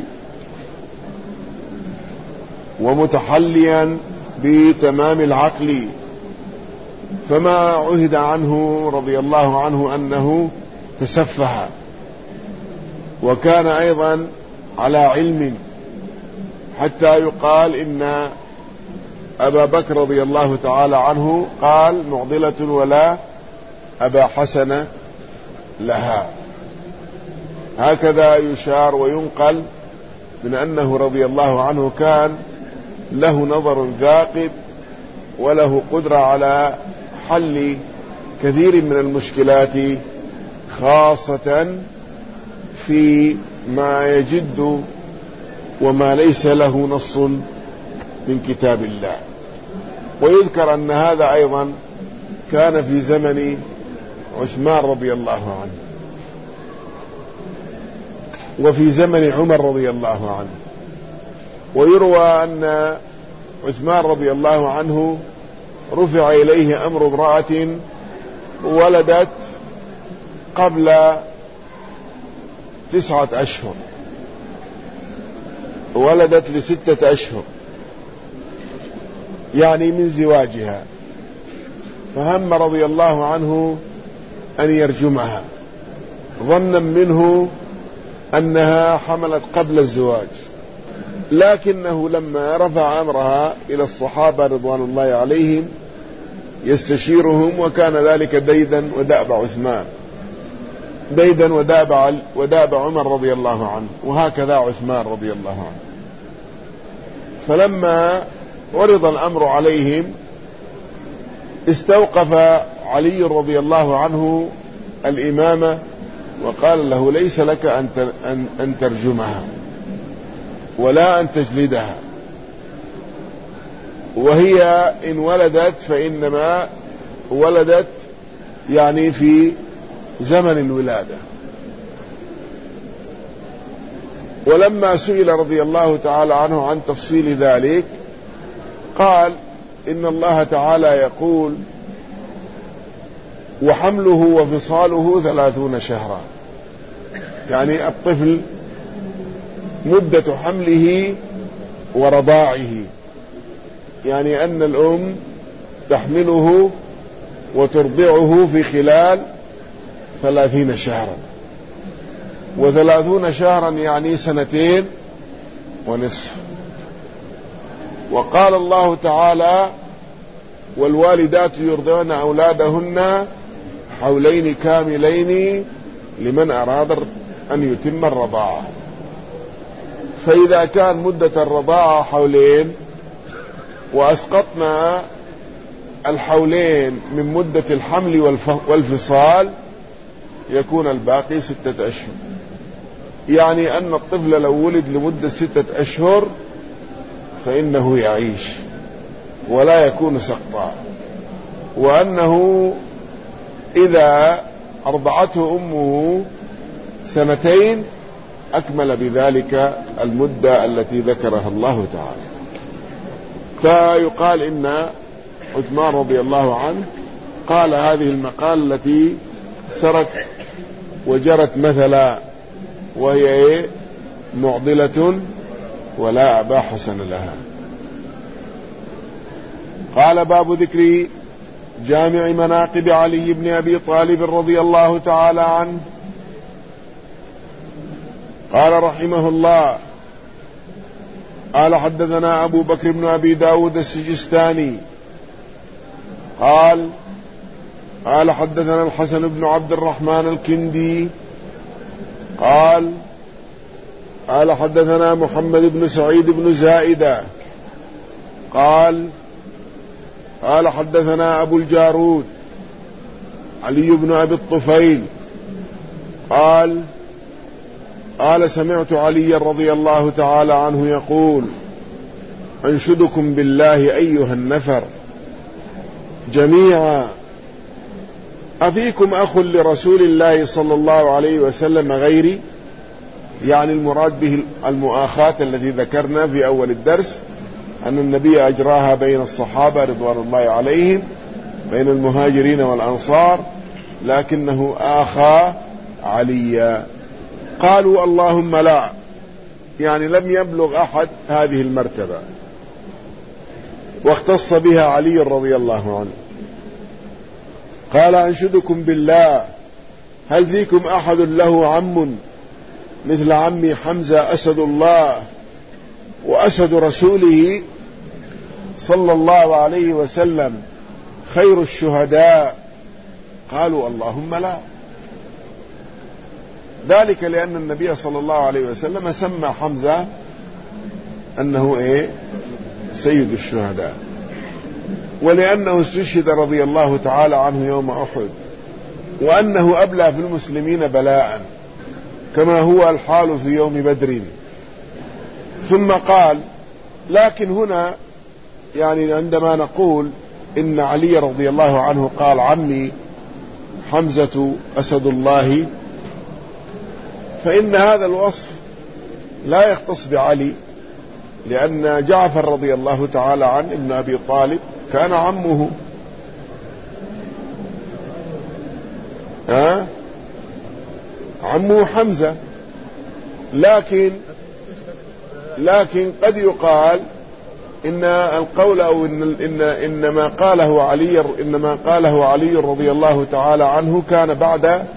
ومتحليا بتمام العقل، فما عهد عنه رضي الله عنه أنه تسفه. وكان أيضا على علم، حتى يقال إن أبا بكر رضي الله تعالى عنه قال: معضلة ولا أبا حسن لها. هكذا يشار وينقل من أنه رضي الله عنه كان له نظر ثاقب وله قدرة على حل كثير من المشكلات، خاصة في ما يجد وما ليس له نص من كتاب الله. ويذكر أن هذا أيضا كان في زمن عثمان رضي الله عنه، وفي زمن عمر رضي الله عنه. ويروى أن عثمان رضي الله عنه رفع إليه أمر امرأة ولدت قبل 9 أشهر، ولدت ل6 أشهر يعني من زواجها، فهم رضي الله عنه أن يرجمها ظنا منه أنها حملت قبل الزواج، لكنه لما رفع أمرها إلى الصحابة رضوان الله عليهم يستشيرهم، وكان ذلك ديدا ودأب عثمان، ديدا ودأب عمر رضي الله عنه، وهكذا عثمان رضي الله عنه. فلما عرض الأمر عليهم استوقف علي رضي الله عنه الإمامة وقال له: ليس لك أن ترجمها ولا أن تجلدها، وهي إن ولدت فإنما ولدت يعني في زمن الولادة. ولما سئل رضي الله تعالى عنه عن تفصيل ذلك قال: إن الله تعالى يقول: وحمله وفصاله 30 شهرا، يعني الطفل مدة حمله ورضاعه، يعني أن الأم تحمله وترضعه في خلال 30 شهرا، و30 شهرا يعني 2.5 سنين. وقال الله تعالى: والوالدات يرضعن أولادهن حولين كاملين لمن أراد أن يتم الرضاعة. فإذا كان مدة الرضاعة 2 حول وأسقطنا 2 حول من مدة الحمل والفصال يكون الباقي 6 أشهر، يعني أن الطفل لو ولد لمدة 6 أشهر فإنه يعيش ولا يكون سقطا، وأنه إذا أرضعته أمه 2 سنين أكمل بذلك المدة التي ذكرها الله تعالى. فيقال إن عثمان رضي الله عنه قال هذه المقال التي سرت وجرت مثلا، وهي معضلة ولا أبا حسن لها. قال: باب ذكر جامع مناقب علي بن أبي طالب رضي الله تعالى عنه. قال رحمه الله: قال: حدثنا أبو بكر بن أبي داود السجستاني قال حدثنا الحسن بن عبد الرحمن الكندي قال حدثنا محمد بن سعيد بن زائدة قال حدثنا أبو الجارود علي بن أبي الطفيل قال سمعت علي رضي الله تعالى عنه يقول: أنشدكم بالله أيها النفر جميعا، أفيكم أخ لرسول الله صلى الله عليه وسلم غيري؟ يعني المراد به المؤاخاة التي ذكرنا في أول الدرس أن النبي أجراها بين الصحابة رضوان الله عليهم، بين المهاجرين والأنصار، لكنه آخى عليا. قالوا: اللهم لا، يعني لم يبلغ أحد هذه المرتبة، واختص بها علي رضي الله عنه. قال: أنشدكم بالله هل فيكم أحد له عم مثل عمي حمزة أسد الله وأسد رسوله صلى الله عليه وسلم خير الشهداء؟ قالوا: اللهم لا. ذلك لأن النبي صلى الله عليه وسلم سمى حمزة أنه سيد الشهداء، ولأنه استشهد رضي الله تعالى عنه يوم أحد، وأنه أبلى في المسلمين بلاء كما هو الحال في يوم بدر. ثم قال: لكن هنا يعني عندما نقول إن علي رضي الله عنه قال عمي حمزة أسد الله، فإن هذا الوصف لا يختص بعلي، لأن جعفر رضي الله تعالى عنه ابن أبي طالب كان عمه، عمه حمزة. لكن قد يقال إن القول أو إنما قاله علي رضي الله تعالى عنه كان بعد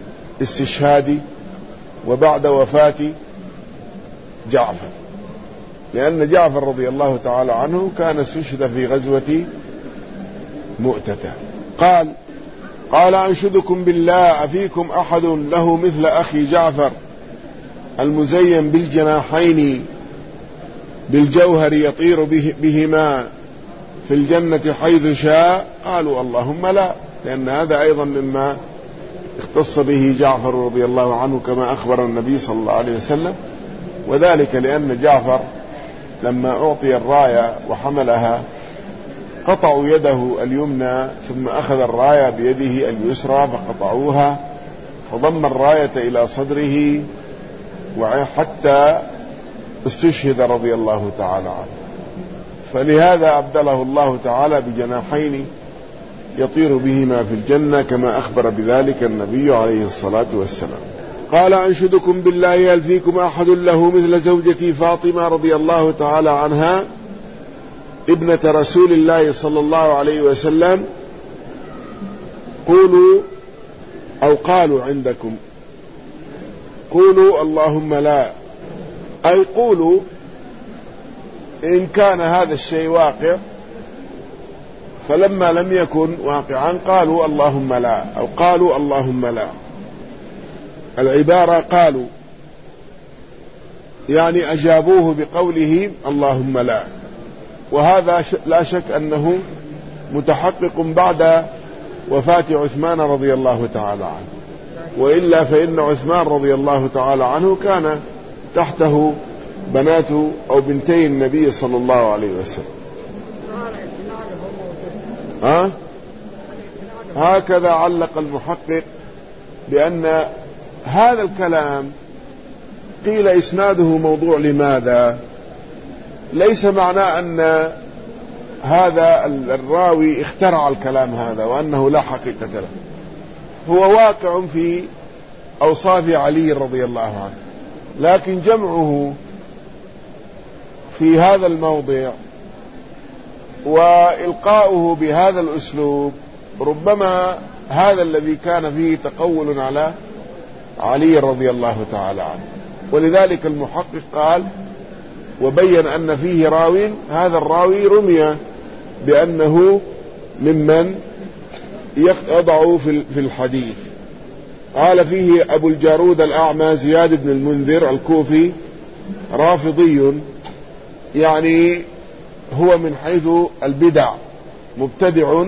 استشهاد وبعد وفاة جعفر، لأن جعفر رضي الله تعالى عنه كان استشهد في غزوة مؤتة. قال أنشدكم بالله أفيكم أحد له مثل أخي جعفر المزين بالجناحين بالجوهر يطير بهما في الجنة حيث شاء؟ قالوا اللهم لا، لأن هذا أيضا مما اختص به جعفر رضي الله عنه كما أخبر النبي صلى الله عليه وسلم، وذلك لأن جعفر لما أعطي الراية وحملها قطعوا يده اليمنى ثم أخذ الراية بيده اليسرى فقطعوها، فضم الراية إلى صدره وحتى استشهد رضي الله تعالى عنه. فلهذا أبدله الله تعالى بجناحين يطير بهما في الجنة كما أخبر بذلك النبي عليه الصلاة والسلام. قال أنشدكم بالله هل فيكم أحد له مثل زوجتي فاطمة رضي الله تعالى عنها ابنة رسول الله صلى الله عليه وسلم؟ قالوا عندكم قولوا اللهم لا، أي قولوا إن كان هذا الشيء واقع، فلما لم يكن واقعا قالوا اللهم لا، أو قالوا اللهم لا. العبارة قالوا يعني أجابوه بقوله اللهم لا، وهذا لا شك أنه متحقق بعد وفاة عثمان رضي الله تعالى عنه، وإلا فإن عثمان رضي الله تعالى عنه كان تحته بنات أو بنتي النبي صلى الله عليه وسلم. هكذا علق المحقق بأن هذا الكلام قيل إسناده موضوع. لماذا؟ ليس معناه أن هذا الراوي اخترع الكلام هذا وأنه لا حقيقة له، هو واقع في أوصاف علي رضي الله عنه، لكن جمعه في هذا الموضع وإلقاؤه بهذا الأسلوب ربما هذا الذي كان فيه تقول على علي رضي الله تعالى عنه. ولذلك المحقق قال وبين أن فيه راوي، هذا الراوي رمي بأنه ممن يضع في الحديث. قال فيه أبو الجارود الأعمى زياد بن المنذر الكوفي رافضي، يعني هو من حيث البدع مبتدع،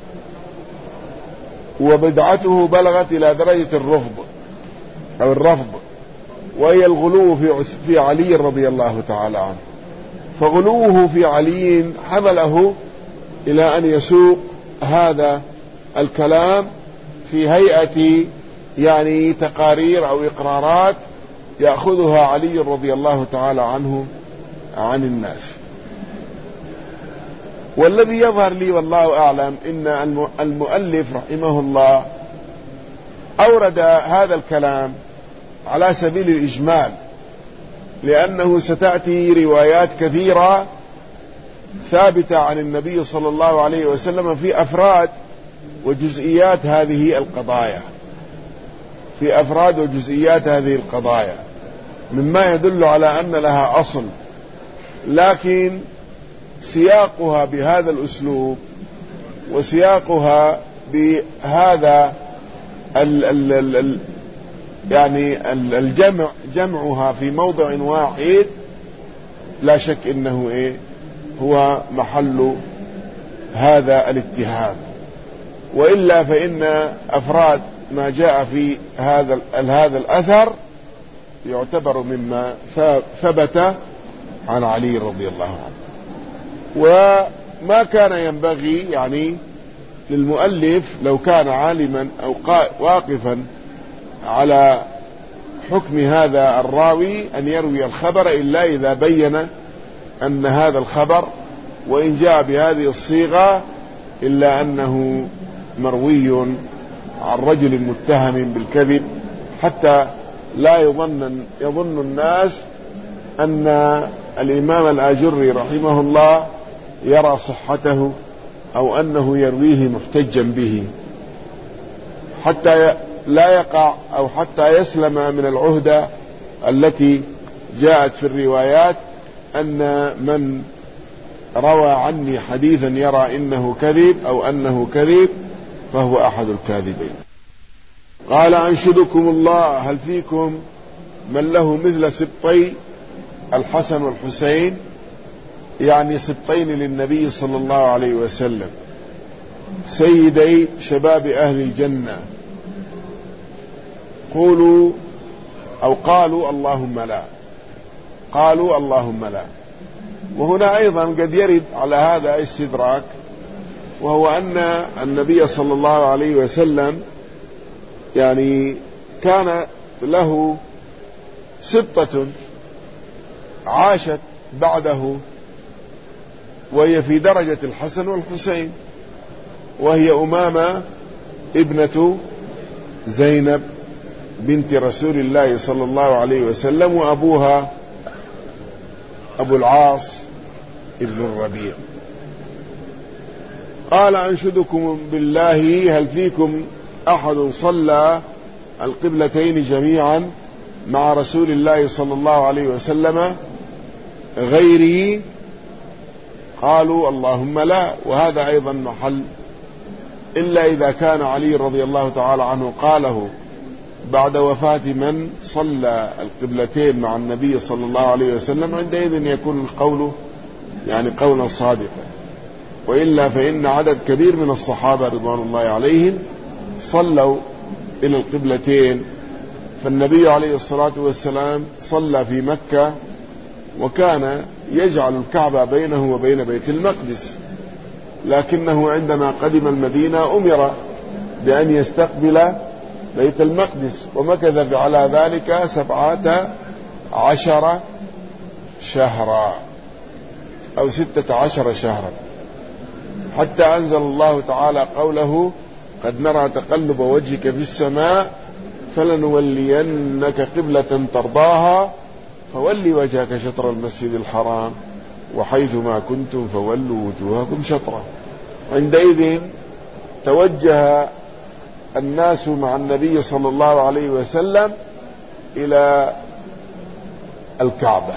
وبدعته بلغت إلى درجة الرفض، وهي الغلو في علي رضي الله تعالى عنه. فغلوه في علي حمله إلى أن يسوق هذا الكلام في هيئة يعني تقارير أو إقرارات يأخذها علي رضي الله تعالى عنه عن الناس. والذي يظهر لي والله أعلم إن المؤلف رحمه الله أورد هذا الكلام على سبيل الإجمال، لأنه ستأتي روايات كثيرة ثابتة عن النبي صلى الله عليه وسلم في أفراد وجزئيات هذه القضايا، مما يدل على أن لها أصل، لكن سياقها بهذا الأسلوب وسياقها بهذا يعني جمعها في موضع واحد لا شك إنه هو محل هذا الاتهام. وإلا فإن أفراد ما جاء في هذا الأثر يعتبر مما ثبت عن علي رضي الله عنه. وما كان ينبغي يعني للمؤلف لو كان عالما أو واقفا على حكم هذا الراوي أن يروي الخبر إلا إذا بين أن هذا الخبر وإن جاء بهذه الصيغة إلا أنه مروي عن رجل متهم بالكذب، حتى لا يظن الناس أن الإمام الآجري رحمه الله يرى صحته أو أنه يرويه محتجا به، حتى لا يقع أو حتى يسلم من العهدة التي جاءت في الروايات أن من روى عني حديثا يرى إنه كذب أو أنه كذب فهو أحد الكاذبين. قال أنشدكم الله هل فيكم من له مثل سبطي الحسن والحسين، يعني سبطين للنبي صلى الله عليه وسلم سيدي شباب أهل الجنة، قولوا أو قالوا اللهم لا، قالوا اللهم لا. وهنا أيضا قد يرد على هذا استدراك، وهو أن النبي صلى الله عليه وسلم يعني كان له سبطة عاشت بعده وهي في درجة الحسن والحسين، وهي أمامة ابنة زينب بنت رسول الله صلى الله عليه وسلم، وأبوها أبو العاص ابن الربيع. قال أنشدكم بالله هل فيكم أحد صلى القبلتين جميعا مع رسول الله صلى الله عليه وسلم غيري؟ قالوا اللهم لا. وهذا أيضا محل، إلا إذا كان علي رضي الله تعالى عنه قاله بعد وفاة من صلى القبلتين مع النبي صلى الله عليه وسلم، عندئذ يكون القول يعني قولا صادقا. وإلا فإن عدد كبير من الصحابة رضوان الله عليهم صلوا إلى القبلتين. فالنبي عليه الصلاة والسلام صلى في مكة وكان يجعل الكعبة بينه وبين بيت المقدس، لكنه عندما قدم المدينة أمر بأن يستقبل بيت المقدس، ومكث على ذلك 17 شهرا أو 16 شهرا، حتى أنزل الله تعالى قوله قد نرى تقلب وجهك في السماء فلنولينك قبلة ترضاها فولي وجهك شطر المسجد الحرام وحيث ما كنتم فولوا وجوهكم شطره. عندئذ توجه الناس مع النبي صلى الله عليه وسلم إلى الكعبة.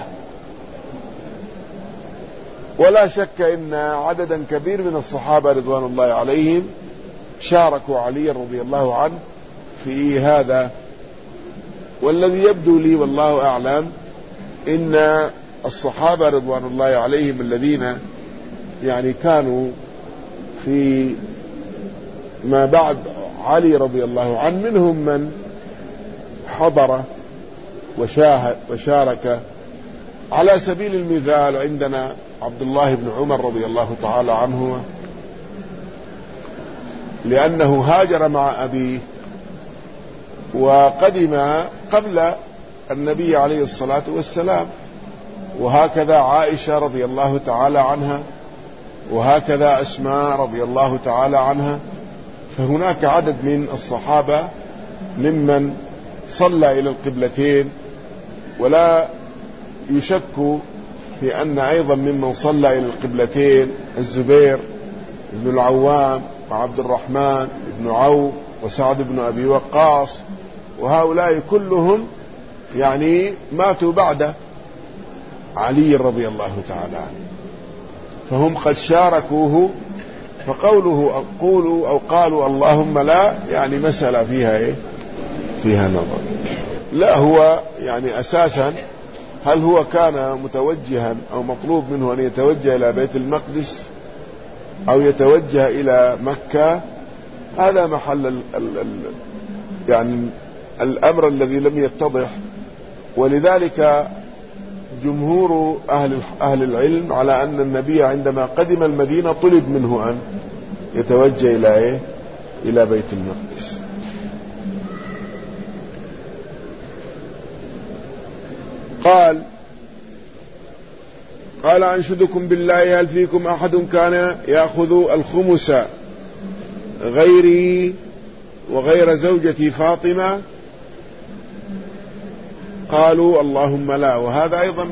ولا شك أن عددا كبير من الصحابة رضوان الله عليهم شاركوا علي رضي الله عنه في هذا. والذي يبدو لي والله أعلم إن الصحابة رضوان الله عليهم الذين يعني كانوا في ما بعد علي رضي الله عنه منهم من حضر وشارك. على سبيل المثال عندنا عبد الله بن عمر رضي الله تعالى عنه، لأنه هاجر مع أبيه وقدم قبل النبي عليه الصلاة والسلام، وهكذا عائشة رضي الله تعالى عنها، وهكذا أسماء رضي الله تعالى عنها. فهناك عدد من الصحابة ممن صلى إلى القبلتين، ولا يشك في أن أيضا ممن صلى إلى القبلتين الزبير بن العوام وعبد الرحمن بن عوف وسعد بن أبي وقاص، وهؤلاء كلهم يعني ماتوا بعد علي رضي الله تعالى عنه، فهم قد شاركوه. فقوله قولوا أو قالوا اللهم لا يعني مسألة فيها إيه؟ فيها نظر. لا، هو يعني أساسا هل هو كان متوجها أو مطلوب منه أن يتوجه إلى بيت المقدس أو يتوجه إلى مكة؟ هذا محل يعني الأمر الذي لم يتضح. ولذلك جمهور أهل العلم على أن النبي عندما قدم المدينة طلب منه أن يتوجه إلى إيه؟ إلى بيت المقدس. قال أنشدكم بالله هل فيكم أحد كان يأخذ الخمس غيري وغير زوجتي فاطمة؟ قالوا اللهم لا. وهذا أيضا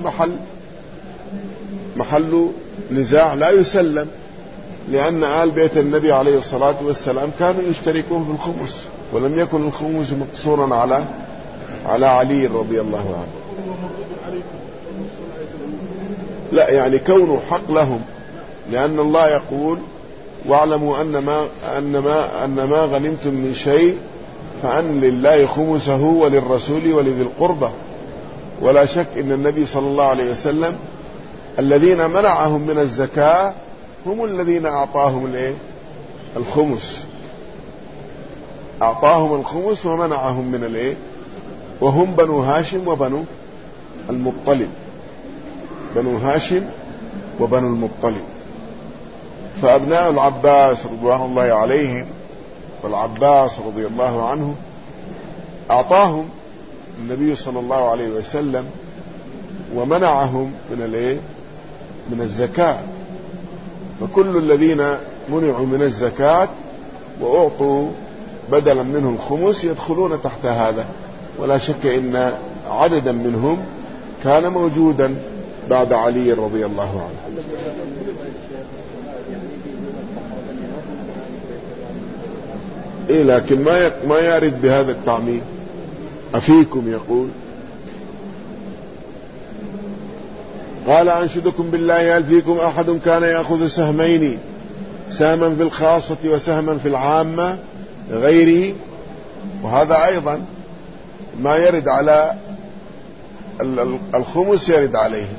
محل نزاع لا يسلم، لأن آل بيت النبي عليه الصلاة والسلام كانوا يشتركون في الخمس، ولم يكن الخمس مقصورا على علي رضي الله عنه. لا، يعني كونه حق لهم، لأن الله يقول واعلموا أن ما غنمتم من شيء فأن لله خمسه وللرسول ولذي القربى. ولا شك أن النبي صلى الله عليه وسلم الذين منعهم من الزكاة هم الذين أعطاهم الخمس، أعطاهم الخمس ومنعهم من وهم بنو هاشم وبنو المطلب، بنو هاشم وبنو المطلب. فأبناء العباس رضوان الله عليهم والعباس رضي الله عنه أعطاهم النبي صلى الله عليه وسلم ومنعهم من الزكاة. فكل الذين منعوا من الزكاة وأعطوا بدلا منه الخمس يدخلون تحت هذا. ولا شك إن عددا منهم كان موجودا بعد علي رضي الله عنه. لكن ما يرد بهذا التعميم. أفيكم يقول قال أنشدكم بالله هل فيكم أحد كان يأخذ سهمين، سهما في الخاصة وسهما في العامة غيري. وهذا أيضا ما يرد على الخمس يرد عليه.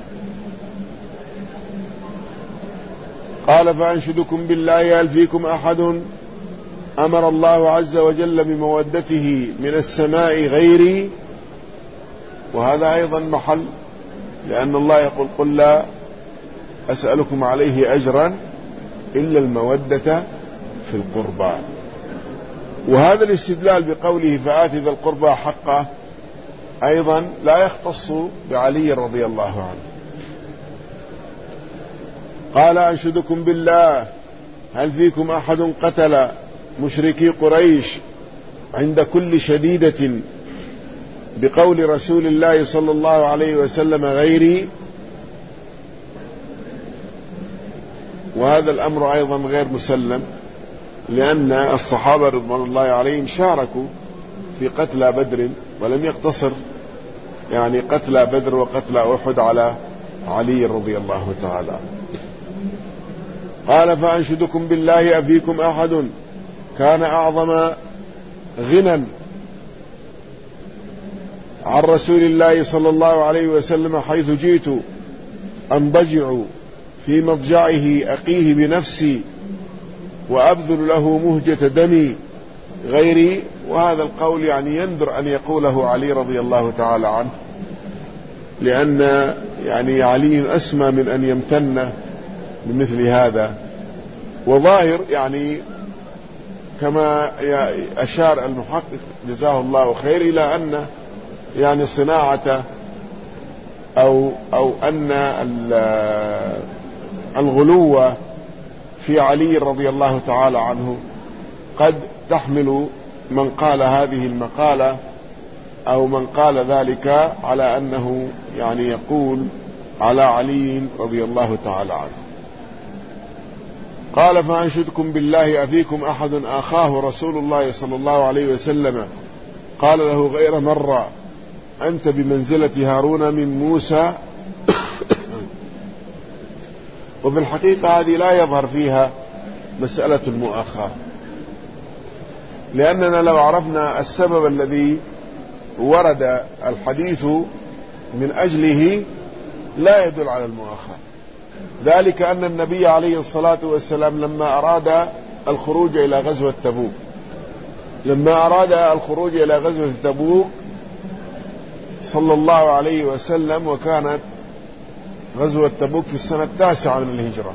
قال فأنشدكم بالله هل فيكم أحد أمر الله عز وجل بمودته من السماء غيري. وهذا أيضا محل، لأن الله يقول قل لا أسألكم عليه أجرا إلا المودة في القربى. وهذا الاستدلال بقوله فآت ذا القربى حقه أيضا لا يختص بعلي رضي الله عنه. قال أنشدكم بالله هل فيكم أحد قتل مشركي قريش عند كل شديدة بقول رسول الله صلى الله عليه وسلم غيري. وهذا الأمر أيضا غير مسلم، لأن الصحابة رضوان الله عليهم شاركوا في قتلى بدر، ولم يقتصر يعني قتلى بدر وقتلى أحد على علي رضي الله تعالى. قال فأنشدكم بالله أفيكم أحد كان أعظم غنى عن رسول الله صلى الله عليه وسلم حيث جئت أنضجع في مضجعه أقيه بنفسي وأبذل له مهجة دمي غيري. وهذا القول يعني يندر أن يقوله علي رضي الله تعالى عنه، لأن يعني علي أسمى من أن يمتن بمثل هذا. وظاهر يعني كما أشار المحقق جزاه الله خير إلى أن يعني صناعة أو أن الغلو في علي رضي الله تعالى عنه قد تحمل من قال هذه المقالة أو من قال ذلك على أنه يعني يقول على علي رضي الله تعالى عنه. قال فأنشدكم بالله أفيكم أحد آخاه رسول الله صلى الله عليه وسلم قال له غير مرة أنت بمنزلة هارون من موسى. وفي الحقيقة هذه لا يظهر فيها مسألة المؤاخاة، لأننا لو عرفنا السبب الذي ورد الحديث من أجله لا يدل على المؤاخاة. ذلك أن النبي عليه الصلاة والسلام لما أراد الخروج إلى غزوة تبوك صلى الله عليه وسلم، وكانت غزوة تبوك في السنة 9 من الهجرة،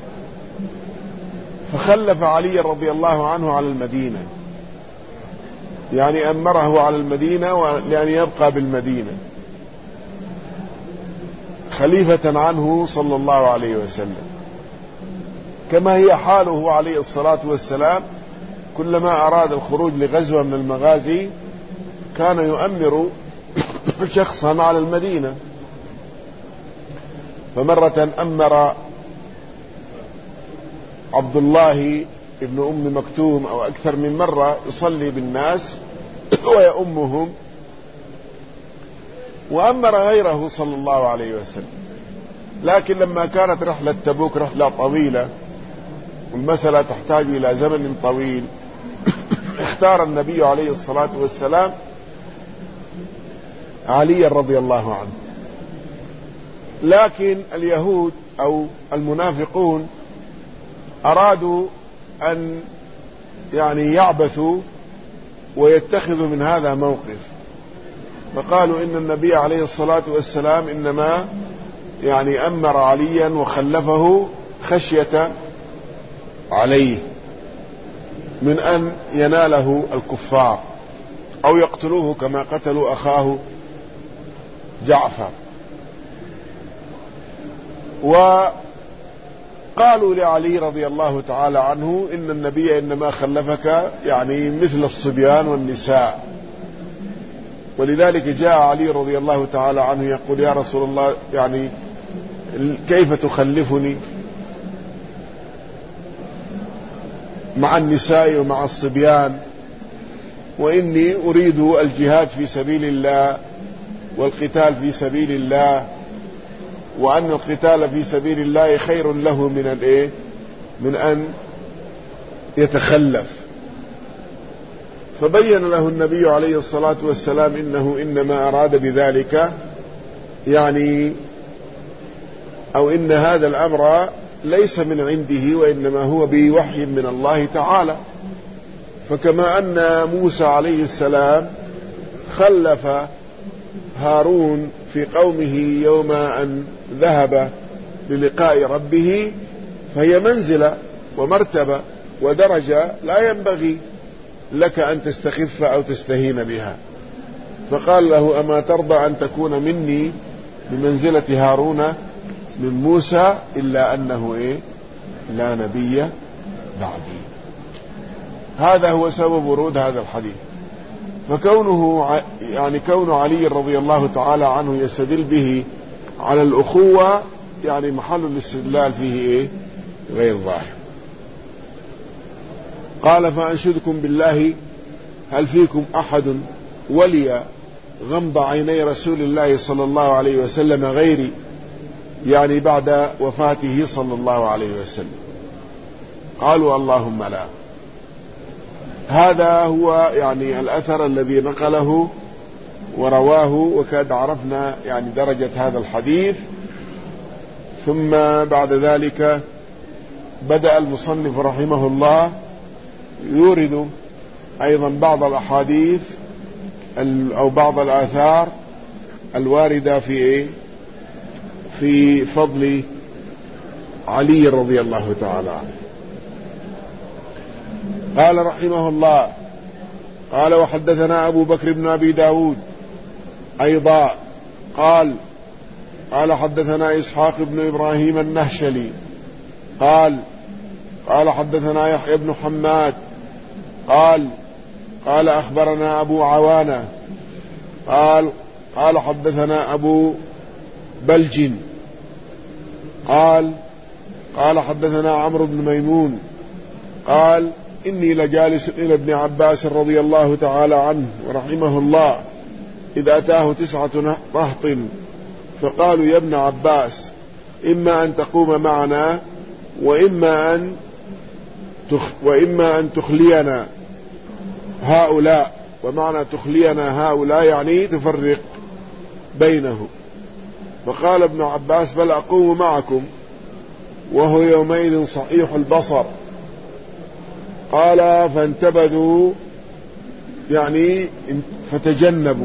فخلف علي رضي الله عنه على المدينة، يعني أمره على المدينة لأن يبقى بالمدينة خليفة عنه صلى الله عليه وسلم، كما هي حاله عليه الصلاة والسلام. كلما أراد الخروج لغزوة من المغازي كان يؤمر شخصا على المدينة. فمرة أمر عبد الله ابن أم مكتوم أو أكثر من مرة يصلي بالناس ويؤمهم، وأمر غيره صلى الله عليه وسلم. لكن لما كانت رحلة تبوك رحلة طويلة والمسألة تحتاج إلى زمن طويل اختار النبي عليه الصلاة والسلام علي رضي الله عنه. لكن اليهود أو المنافقون أرادوا أن يعني يعبثوا ويتخذوا من هذا موقف، فقالوا إن النبي عليه الصلاة والسلام إنما يعني أمر عليا وخلفه خشية عليه من أن يناله الكفار أو يقتلوه كما قتلوا أخاه جعفر. وقالوا لعلي رضي الله تعالى عنه إن النبي إنما خلفك يعني مثل الصبيان والنساء، ولذلك جاء علي رضي الله تعالى عنه يقول يا رسول الله يعني كيف تخلفني مع النساء ومع الصبيان وإني أريد الجهاد في سبيل الله والقتال في سبيل الله، وأن القتال في سبيل الله خير له من أن يتخلف. فبين له النبي عليه الصلاة والسلام إنه إنما أراد بذلك يعني أو إن هذا الأمر ليس من عنده وإنما هو بوحي من الله تعالى. فكما أن موسى عليه السلام خلف هارون في قومه يوم أن ذهب للقاء ربه، فهي منزلة ومرتبة ودرجة لا ينبغي لك أن تستخف أو تستهين بها. فقال له أما ترضى أن تكون مني بمنزلة هارون من موسى إلا أنه لا نبي بعدي. هذا هو سبب ورود هذا الحديث. فكونه يعني كون علي رضي الله تعالى عنه يستدل به على الأخوة يعني محل الاستدلال فيه غير ظاهر. قال فأنشدكم بالله هل فيكم أحد ولي غمض عيني رسول الله صلى الله عليه وسلم غيري، يعني بعد وفاته صلى الله عليه وسلم. قالوا اللهم لا. هذا هو يعني الأثر الذي نقله ورواه، وكاد عرفنا يعني درجة هذا الحديث. ثم بعد ذلك بدأ المصنف رحمه الله يورد أيضا بعض الأحاديث أو بعض الآثار الواردة في فضل علي رضي الله تعالى عنه. قال رحمه الله قال وحدثنا أبو بكر بن أبي داود أيضا قال حدثنا إسحاق بن إبراهيم النهشلي قال حدثنا يحيى بن حماد قال أخبرنا أبو عوانة قال حدثنا أبو بلج قال حدثنا عمرو بن ميمون قال إني لجالس إلى ابن عباس رضي الله تعالى عنه ورحمه الله إذ أتاه 9 رهط فقالوا يا ابن عباس إما أن تقوم معنا وإما أن تخلينا هؤلاء. ومعنى تخلينا هؤلاء يعني تفرق بينه. فقال ابن عباس بل أقوم معكم وهو يومئذ صحيح البصر. قال فانتبذوا يعني فتجنبوا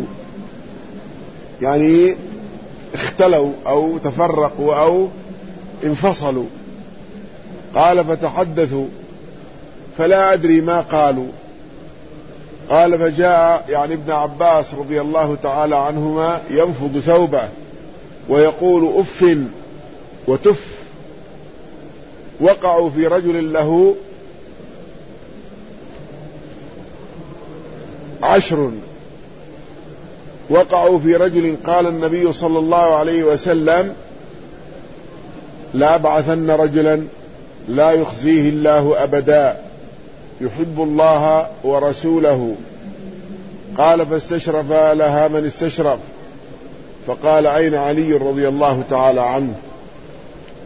يعني اختلوا أو تفرقوا أو انفصلوا. قال فتحدثوا فلا أدري ما قالوا. قال فجاء يعني ابن عباس رضي الله تعالى عنهما ينفض ثوبه ويقول أف وتف. وقعوا في رجل له 10. وقعوا في رجل قال النبي صلى الله عليه وسلم لا بعثن رجلا لا يخزيه الله أبدا يحب الله ورسوله. قال فاستشرف لها من استشرف فقال أين علي رضي الله تعالى عنه.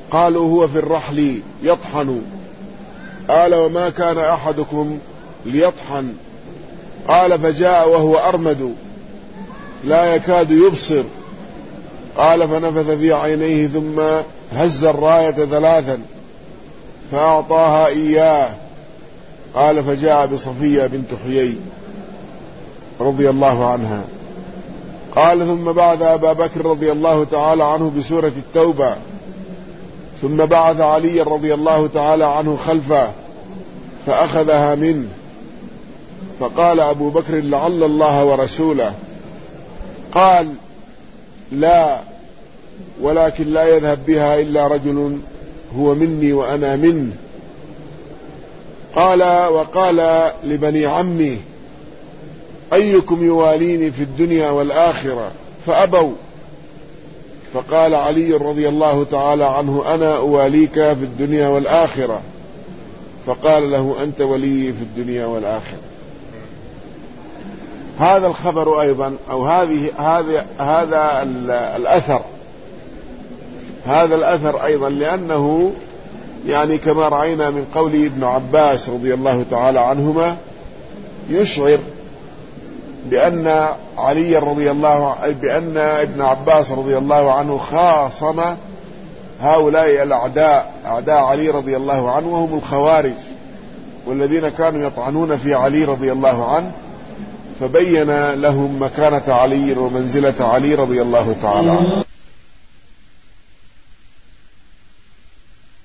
قالوا هو في الرحل يطحن. قال وما كان أحدكم ليطحن؟ قال فجاء وهو أرمد لا يكاد يبصر. قال فنفث في عينيه ثم هز الراية 3 فأعطاها إياه. قال فجاء بصفية بنت حيي رضي الله عنها. قال ثم بعث أبا بكر رضي الله تعالى عنه بسورة التوبة، ثم بعث علي رضي الله تعالى عنه خلفه فأخذها منه. فقال أبو بكر لعل الله ورسوله. قال لا، ولكن لا يذهب بها إلا رجل هو مني وأنا منه. وقال لبني عمي أيكم يواليني في الدنيا والآخرة؟ فأبوا. فقال علي رضي الله تعالى عنه أنا أواليك في الدنيا والآخرة. فقال له أنت ولي في الدنيا والآخرة. هذا الخبر أيضا أو هذا الأثر أيضا، لأنه يعني كما رأينا من قول ابن عباس رضي الله تعالى عنهما يشعر بأن بأن ابن عباس رضي الله عنه خاصم هؤلاء الأعداء، أعداء علي رضي الله عنه، وهم الخوارج والذين كانوا يطعنون في علي رضي الله عنه، فبين لهم مكانة علي ومنزلة علي رضي الله تعالى عنه.